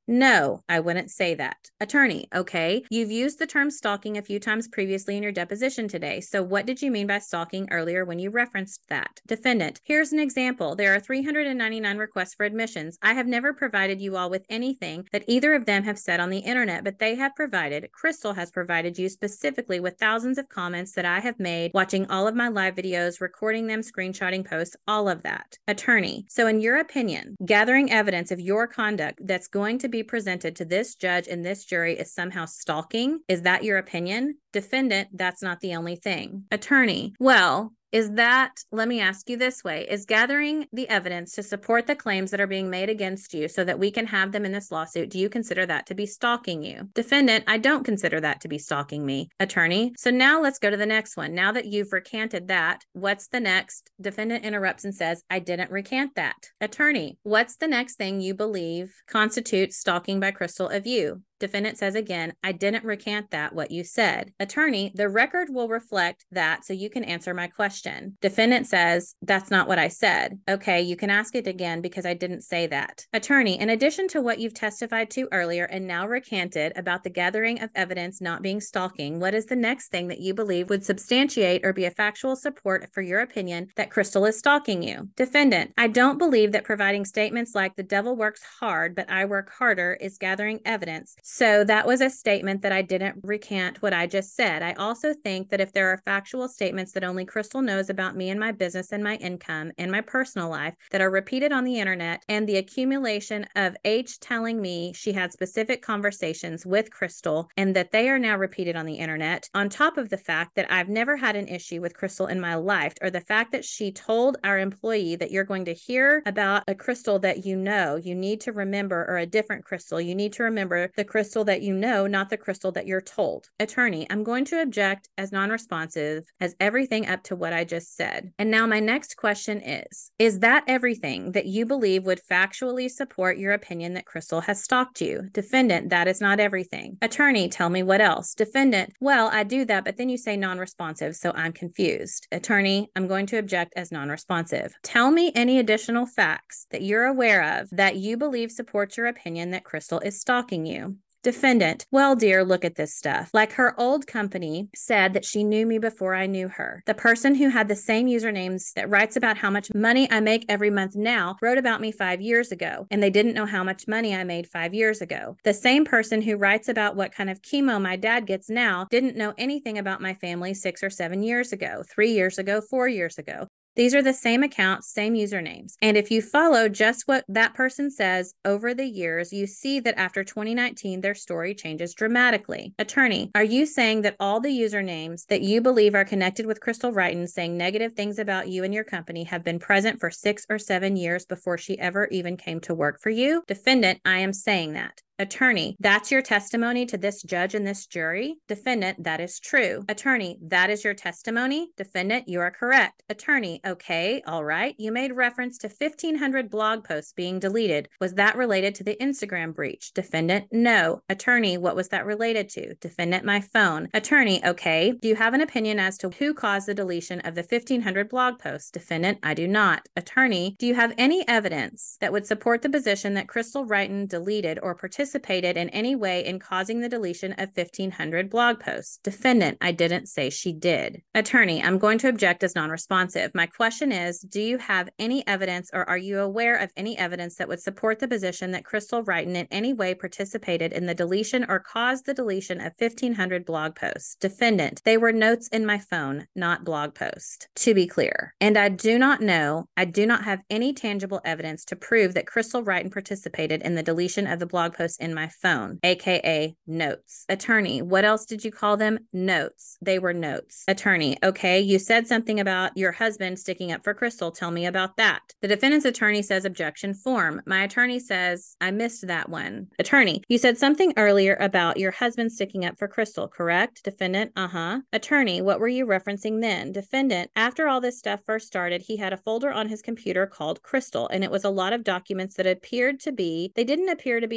No, I wouldn't say that. Attorney, okay. You've used the term stalking a few times previously in your deposition today. So what did you mean by stalking earlier when you referenced that? Defendant, here's an example. There are three hundred ninety-nine requests for admissions. I have never provided you all with anything that either of them have said on the internet, but they have provided, Crystal has provided you specifically with thousands of comments that I have made, watching all of my live videos, recording them, screenshotting posts, all of that. Attorney, so in your opinion, gathering evidence of your conduct that's going to be presented to this judge and this jury is somehow stalking? Is that your opinion? Defendant, that's not the only thing. Attorney, well, is that, let me ask you this way, is gathering the evidence to support the claims that are being made against you so that we can have them in this lawsuit, do you consider that to be stalking you? Defendant, I don't consider that to be stalking me. Attorney, so now let's go to the next one. Now that you've recanted that, what's the next? Defendant interrupts and says, I didn't recant that. Attorney, what's the next thing you believe constitutes stalking by Crystal of you? Defendant says again, I didn't recant that, what you said. Attorney, the record will reflect that, so you can answer my question. Defendant says, that's not what I said. Okay, you can ask it again because I didn't say that. Attorney, in addition to what you've testified to earlier and now recanted about the gathering of evidence not being stalking, what is the next thing that you believe would substantiate or be a factual support for your opinion that Crystal is stalking you? Defendant, I don't believe that providing statements like the devil works hard, but I work harder is gathering evidence. So that was a statement that I didn't recant what I just said. I also think that if there are factual statements that only Crystal knows about me and my business and my income and my personal life that are repeated on the internet, and the accumulation of H telling me she had specific conversations with Crystal and that they are now repeated on the internet, on top of the fact that I've never had an issue with Crystal in my life, or the fact that she told our employee that you're going to hear about a Crystal that you know, you need to remember, or a different Crystal, you need to remember the Crystal that you know, not the Crystal that you're told. Attorney, I'm going to object as non-responsive as everything up to what I just said. And now my next question is, is that everything that you believe would factually support your opinion that Crystal has stalked you? Defendant, that is not everything. Attorney, tell me what else. Defendant, well, I do that, but then you say non-responsive, so I'm confused. Attorney, I'm going to object as non-responsive. Tell me any additional facts that you're aware of that you believe supports your opinion that Crystal is stalking you. Defendant, well, dear, look at this stuff. Like her old company said that she knew me before I knew her. The person who had the same usernames that writes about how much money I make every month now wrote about me five years ago, and they didn't know how much money I made five years ago. The same person who writes about what kind of chemo my dad gets now didn't know anything about my family six or seven years ago, three years ago, four years ago. These are the same accounts, same usernames. And if you follow just what that person says over the years, you see that after twenty nineteen, their story changes dramatically. Attorney, are you saying that all the usernames that you believe are connected with Crystal Wrighton saying negative things about you and your company have been present for six or seven years before she ever even came to work for you? Defendant, I am saying that. Attorney, that's your testimony to this judge and this jury? Defendant, that is true. Attorney, that is your testimony? Defendant, you are correct. Attorney, okay, all right. You made reference to fifteen hundred blog posts being deleted. Was that related to the Instagram breach? Defendant, no. Attorney, what was that related to? Defendant, my phone. Attorney, okay. Do you have an opinion as to who caused the deletion of the fifteen hundred blog posts? Defendant, I do not. Attorney, do you have any evidence that would support the position that Crystal Wrighton deleted or participated participated in any way in causing the deletion of fifteen hundred blog posts? Defendant, I didn't say she did. Attorney, I'm going to object as non-responsive. My question is, do you have any evidence or are you aware of any evidence that would support the position that Crystal Wrighton in any way participated in the deletion or caused the deletion of fifteen hundred blog posts? Defendant, they were notes in my phone, not blog posts, to be clear. And I do not know, I do not have any tangible evidence to prove that Crystal Wrighton participated in the deletion of the blog posts in my phone, aka notes. Attorney, what else did you call them? Notes. They were notes. Attorney, okay, you said something about your husband sticking up for Crystal. Tell me about that. The defendant's attorney says objection form. My attorney says, I missed that one. Attorney, you said something earlier about your husband sticking up for Crystal, correct? Defendant, uh-huh. Attorney, what were you referencing then? Defendant, after all this stuff first started, he had a folder on his computer called Crystal, and it was a lot of documents that appeared to be, they didn't appear to be what you would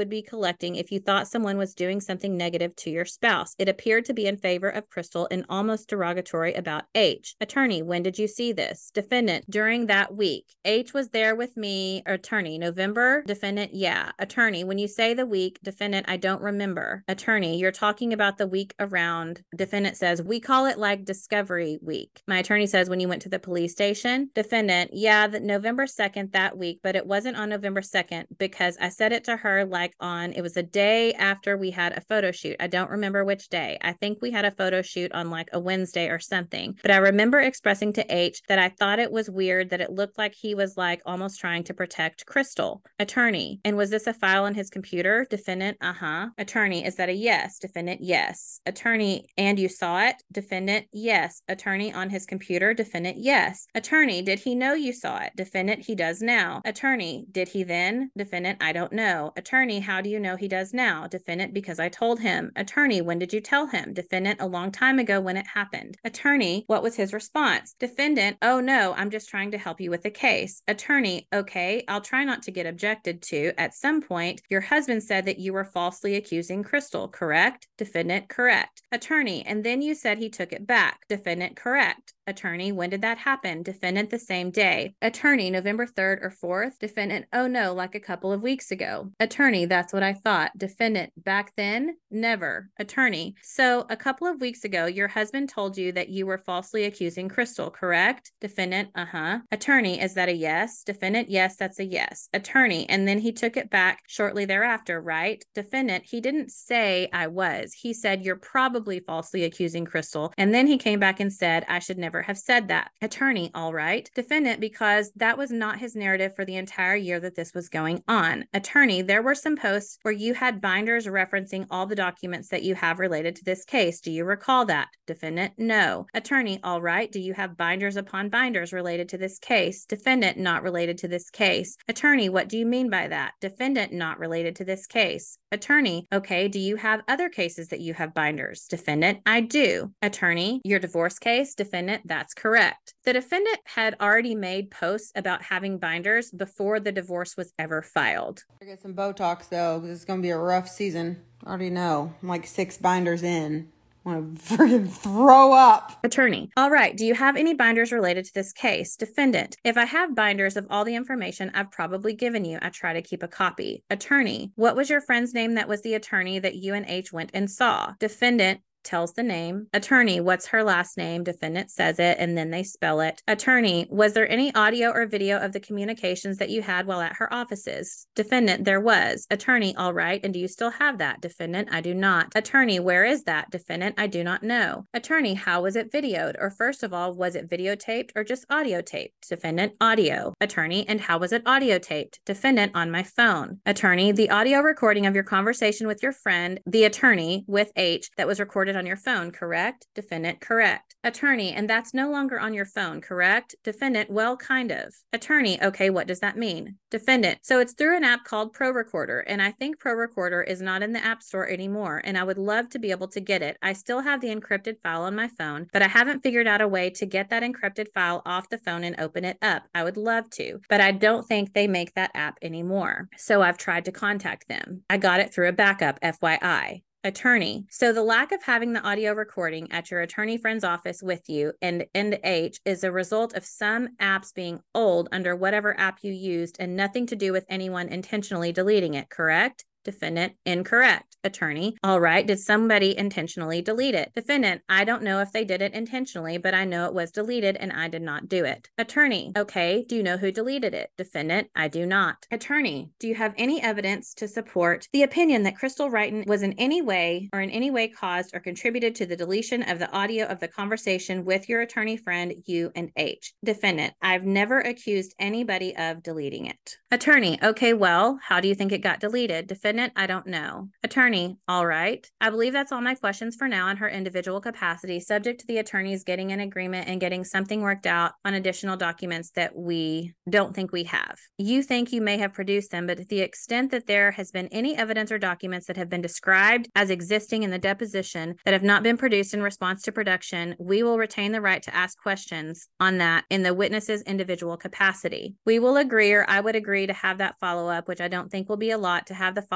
would be collecting if you thought someone was doing something negative to your spouse. It appeared to be in favor of Crystal and almost derogatory about H. Attorney, when did you see this? Defendant, during that week. H was there with me. Attorney, November. Defendant, yeah. Attorney, when you say the week. Defendant, I don't remember. Attorney, you're talking about the week around. Defendant says, we call it like Discovery Week. My attorney says, when you went to the police station. Defendant, yeah, the November second that week, but it wasn't on November second because I said it to her like on, it was a day after we had a photo shoot. I don't remember which day. I think we had a photo shoot on like a Wednesday or something, but I remember expressing to H that I thought it was weird that it looked like he was like almost trying to protect Crystal. Attorney, and was this a file on his computer? Defendant, uh-huh. Attorney, is that a yes? Defendant, yes. Attorney, and you saw it? Defendant, yes. Attorney, on his computer? Defendant, yes. Attorney, did he know you saw it? Defendant, he does now. Attorney, did he then? Defendant, I don't know. Attorney, how do you know he does now? Defendant, because I told him. Attorney, when did you tell him? Defendant, a long time ago when it happened. Attorney, what was his response? Defendant, oh no, I'm just trying to help you with the case. Attorney, okay, I'll try not to get objected to. At some point, your husband said that you were falsely accusing Crystal, correct? Defendant, correct. Attorney, and then you said he took it back. Defendant, correct. Attorney, when did that happen? Defendant, the same day. Attorney, November third or fourth. Defendant, oh no, like a couple of weeks ago. Attorney, that's what I thought. Defendant, back then? Never. Attorney, so a couple of weeks ago, your husband told you that you were falsely accusing Crystal, correct? Defendant, uh-huh. Attorney, is that a yes? Defendant, yes, that's a yes. Attorney, and then he took it back shortly thereafter, right? Defendant, he didn't say I was. He said you're probably falsely accusing Crystal, and then he came back and said I should never have said that. Attorney, all right. Defendant, because that was not his narrative for the entire year that this was going on. Attorney, there were some posts where you had binders referencing all the documents that you have related to this case. Do you recall that? Defendant, no. Attorney, all right. Do you have binders upon binders related to this case? Defendant, not related to this case. Attorney, what do you mean by that? Defendant, not related to this case. Attorney, okay. Do you have other cases that you have binders? Defendant, I do. Attorney, your divorce case? Defendant, that's correct. The defendant had already made posts about having binders before the divorce was ever filed. I get some Botox though, because it's going to be a rough season. I already know. I'm like six binders in. I want to freaking throw up. Attorney, all right. Do you have any binders related to this case? Defendant, if I have binders of all the information I've probably given you, I try to keep a copy. Attorney, what was your friend's name that was the attorney that you and H went and saw? Defendant, tells the name. Attorney, what's her last name? Defendant says it, and then they spell it. Attorney, was there any audio or video of the communications that you had while at her offices? Defendant, there was. Attorney, all right. And do you still have that? Defendant, I do not. Attorney, where is that? Defendant, I do not know. Attorney, how was it videoed? Or first of all, was it videotaped or just audio taped? Defendant, audio. Attorney, and how was it audio taped? Defendant, on my phone. Attorney, the audio recording of your conversation with your friend, the attorney, with H, that was recorded on your phone, correct? Defendant, correct. Attorney, and that's no longer on your phone, correct? Defendant, well, kind of. Attorney, okay, what does that mean? Defendant, so it's through an app called Pro Recorder, and I think Pro Recorder is not in the App Store anymore, and I would love to be able to get it. I still have the encrypted file on my phone, but I haven't figured out a way to get that encrypted file off the phone and open it up. I would love to, but I don't think they make that app anymore. So I've tried to contact them. I got it through a backup, F Y I. Attorney, so the lack of having the audio recording at your attorney friend's office with you and N H is a result of some apps being old under whatever app you used and nothing to do with anyone intentionally deleting it, correct? Defendant, incorrect. Attorney, all right, did somebody intentionally delete it? Defendant, I don't know if they did it intentionally, but I know it was deleted and I did not do it. Attorney, okay, do you know who deleted it? Defendant, I do not. Attorney, do you have any evidence to support the opinion that Crystal Wrighton was in any way or in any way caused or contributed to the deletion of the audio of the conversation with your attorney friend, you and H? Defendant, I've never accused anybody of deleting it. Attorney, okay, well, how do you think it got deleted? Defendant, I don't know. Attorney, all right. I believe that's all my questions for now in her individual capacity, subject to the attorneys getting an agreement and getting something worked out on additional documents that we don't think we have. You think you may have produced them, but to the extent that there has been any evidence or documents that have been described as existing in the deposition that have not been produced in response to production, we will retain the right to ask questions on that in the witness's individual capacity. We will agree, or I would agree, to have that follow-up, which I don't think will be a lot, to have the follow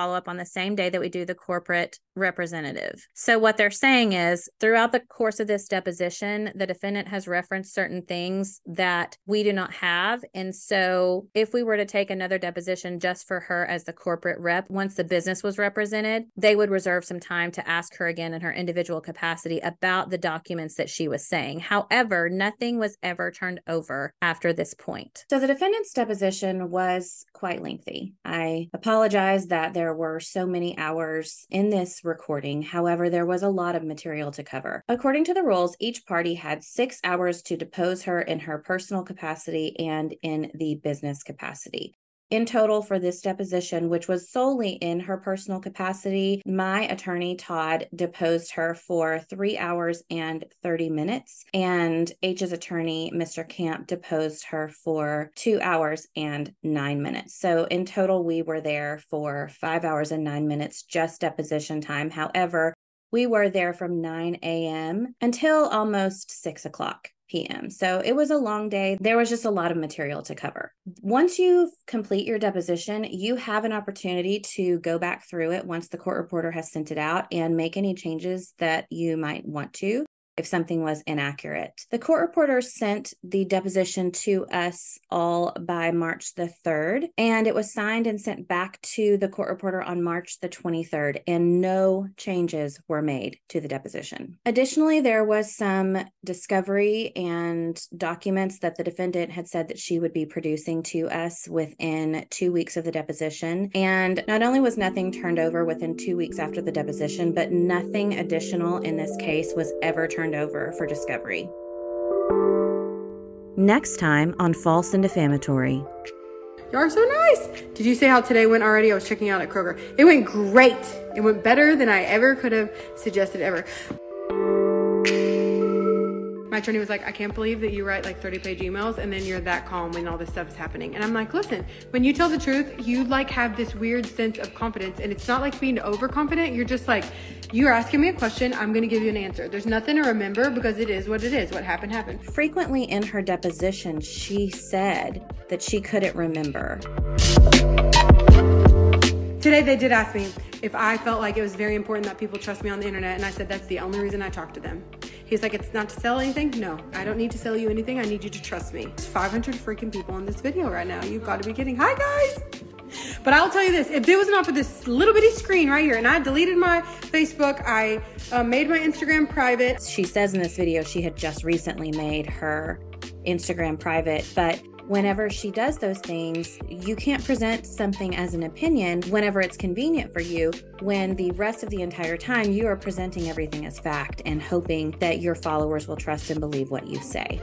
follow up on the same day that we do the corporate representative. So what they're saying is, throughout the course of this deposition, the defendant has referenced certain things that we do not have. And so if we were to take another deposition just for her as the corporate rep, once the business was represented, they would reserve some time to ask her again in her individual capacity about the documents that she was saying. However, nothing was ever turned over after this point. So the defendant's deposition was quite lengthy. I apologize that there were so many hours in this recording. However, there was a lot of material to cover. According to the rules, each party had six hours to depose her in her personal capacity and in the business capacity. In total for this deposition, which was solely in her personal capacity, my attorney, Todd, deposed her for three hours and thirty minutes, and H's attorney, Mister Camp, deposed her for two hours and nine minutes. So in total, we were there for five hours and nine minutes, just deposition time. However, we were there from nine a.m. until almost six o'clock p.m. So it was a long day. There was just a lot of material to cover. Once you complete your deposition, you have an opportunity to go back through it once the court reporter has sent it out and make any changes that you might want to if something was inaccurate. The court reporter sent the deposition to us all by March the third, and it was signed and sent back to the court reporter on March the twenty-third, and no changes were made to the deposition. Additionally, there was some discovery and documents that the defendant had said that she would be producing to us within two weeks of the deposition. And not only was nothing turned over within two weeks after the deposition, but nothing additional in this case was ever turned over for discovery. Next time on False and Defamatory. Y'all are so nice. Did you say how today went already? I was checking out at Kroger. It went great. It went better than I ever could have suggested ever. My attorney was like, I can't believe that you write like thirty page emails and then you're that calm when all this stuff is happening. And I'm like, listen, when you tell the truth, you like have this weird sense of confidence, and it's not like being overconfident. You're just like, you're asking me a question, I'm going to give you an answer. There's nothing to remember because it is what it is. What happened, happened. Frequently in her deposition, she said that she couldn't remember. Today they did ask me if I felt like it was very important that people trust me on the internet, and I said that's the only reason I talk to them. He's like, it's not to sell anything? No, I don't need to sell you anything. I need you to trust me. There's five hundred freaking people in this video right now. You've got to be kidding. Hi, guys. But I'll tell you this, if it was not for this little bitty screen right here, and I deleted my Facebook, I uh, made my Instagram private. She says in this video she had just recently made her Instagram private, but whenever she does those things, you can't present something as an opinion whenever it's convenient for you, when the rest of the entire time you are presenting everything as fact and hoping that your followers will trust and believe what you say.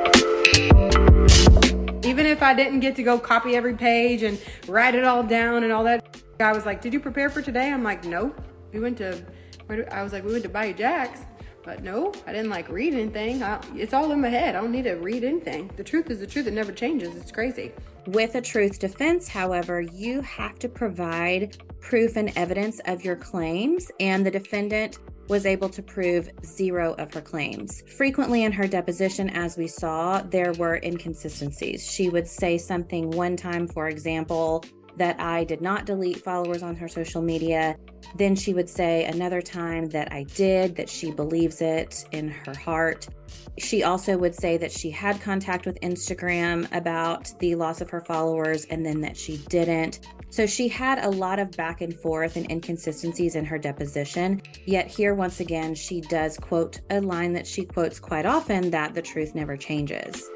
Even if I didn't get to go copy every page and write it all down and all that, I was like, did you prepare for today? I'm like, no. We went to, I was like, we went to Bayou Jack's. But no, I didn't like read anything. I, it's all in my head. I don't need to read anything. The truth is the truth. It never changes. It's crazy. With a truth defense, however, you have to provide proof and evidence of your claims, and the defendant was able to prove zero of her claims. Frequently in her deposition, as we saw, there were inconsistencies. She would say something one time, for example, that I did not delete followers on her social media. Then she would say another time that I did, that she believes it in her heart. She also would say that she had contact with Instagram about the loss of her followers, and then that she didn't. So she had a lot of back and forth and inconsistencies in her deposition. Yet here, once again, she does quote a line that she quotes quite often, that the truth never changes.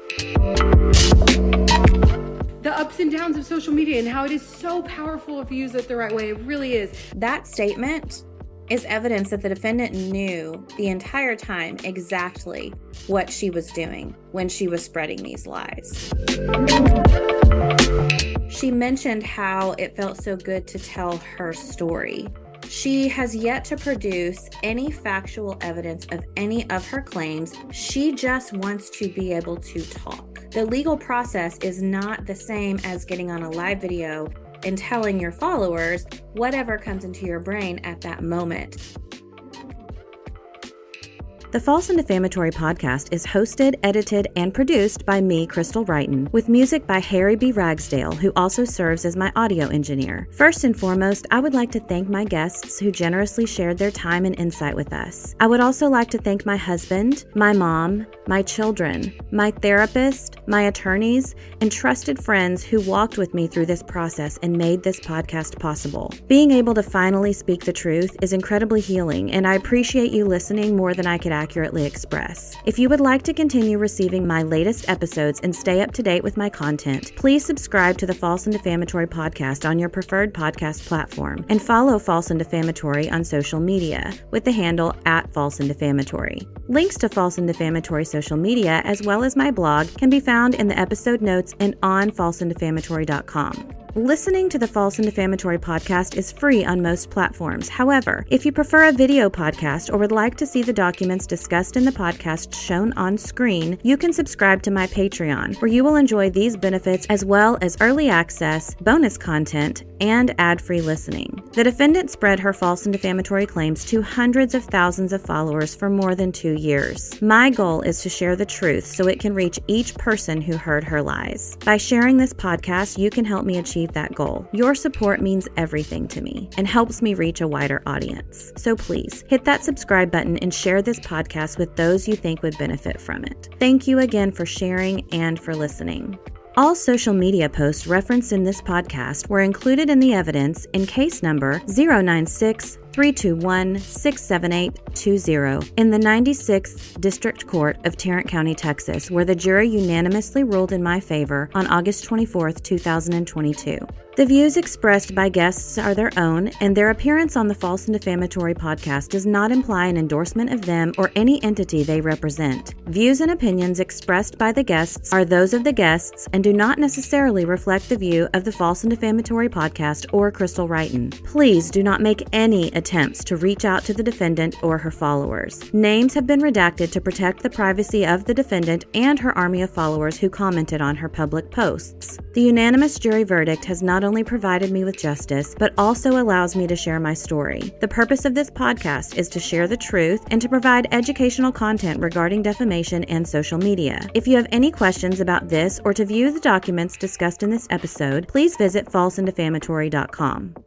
The ups and downs of social media and how it is so powerful if you use it the right way. It really is. That statement is evidence that the defendant knew the entire time exactly what she was doing when she was spreading these lies. She mentioned how it felt so good to tell her story. She has yet to produce any factual evidence of any of her claims. She just wants to be able to talk. The legal process is not the same as getting on a live video and telling your followers whatever comes into your brain at that moment. The False and Defamatory podcast is hosted, edited, and produced by me, Crystal Wrighton, with music by Harry B. Ragsdale, who also serves as my audio engineer. First and foremost, I would like to thank my guests who generously shared their time and insight with us. I would also like to thank my husband, my mom, my children, my therapist, my attorneys, and trusted friends who walked with me through this process and made this podcast possible. Being able to finally speak the truth is incredibly healing, and I appreciate you listening more than I could accurately express. If you would like to continue receiving my latest episodes and stay up to date with my content, please subscribe to the False and Defamatory podcast on your preferred podcast platform and follow False and Defamatory on social media with the handle at False and Defamatory. Links to False and Defamatory social media as well as my blog can be found in the episode notes and on false and defamatory dot com. Listening to the False and Defamatory podcast is free on most platforms. However, if you prefer a video podcast or would like to see the documents discussed in the podcast shown on screen, you can subscribe to my Patreon, where you will enjoy these benefits as well as early access, bonus content, and ad-free listening. The defendant spread her false and defamatory claims to hundreds of thousands of followers for more than two years. My goal is to share the truth so it can reach each person who heard her lies. By sharing this podcast, you can help me achieve that goal. Your support means everything to me and helps me reach a wider audience. So please hit that subscribe button and share this podcast with those you think would benefit from it. Thank you again for sharing and for listening. All social media posts referenced in this podcast were included in the evidence in case number zero nine six three two one six seven eight two zero in the ninety-sixth District Court of Tarrant County, Texas, where the jury unanimously ruled in my favor on August twenty-fourth, two thousand twenty-two. The views expressed by guests are their own, and their appearance on the False and Defamatory podcast does not imply an endorsement of them or any entity they represent. Views and opinions expressed by the guests are those of the guests and do not necessarily reflect the view of the False and Defamatory podcast or Crystal Wrighton. Please do not make any attempts to reach out to the defendant or her followers. Names have been redacted to protect the privacy of the defendant and her army of followers who commented on her public posts. The unanimous jury verdict has not only provided me with justice, but also allows me to share my story. The purpose of this podcast is to share the truth and to provide educational content regarding defamation and social media. If you have any questions about this or to view the documents discussed in this episode, please visit false and defamatory dot com.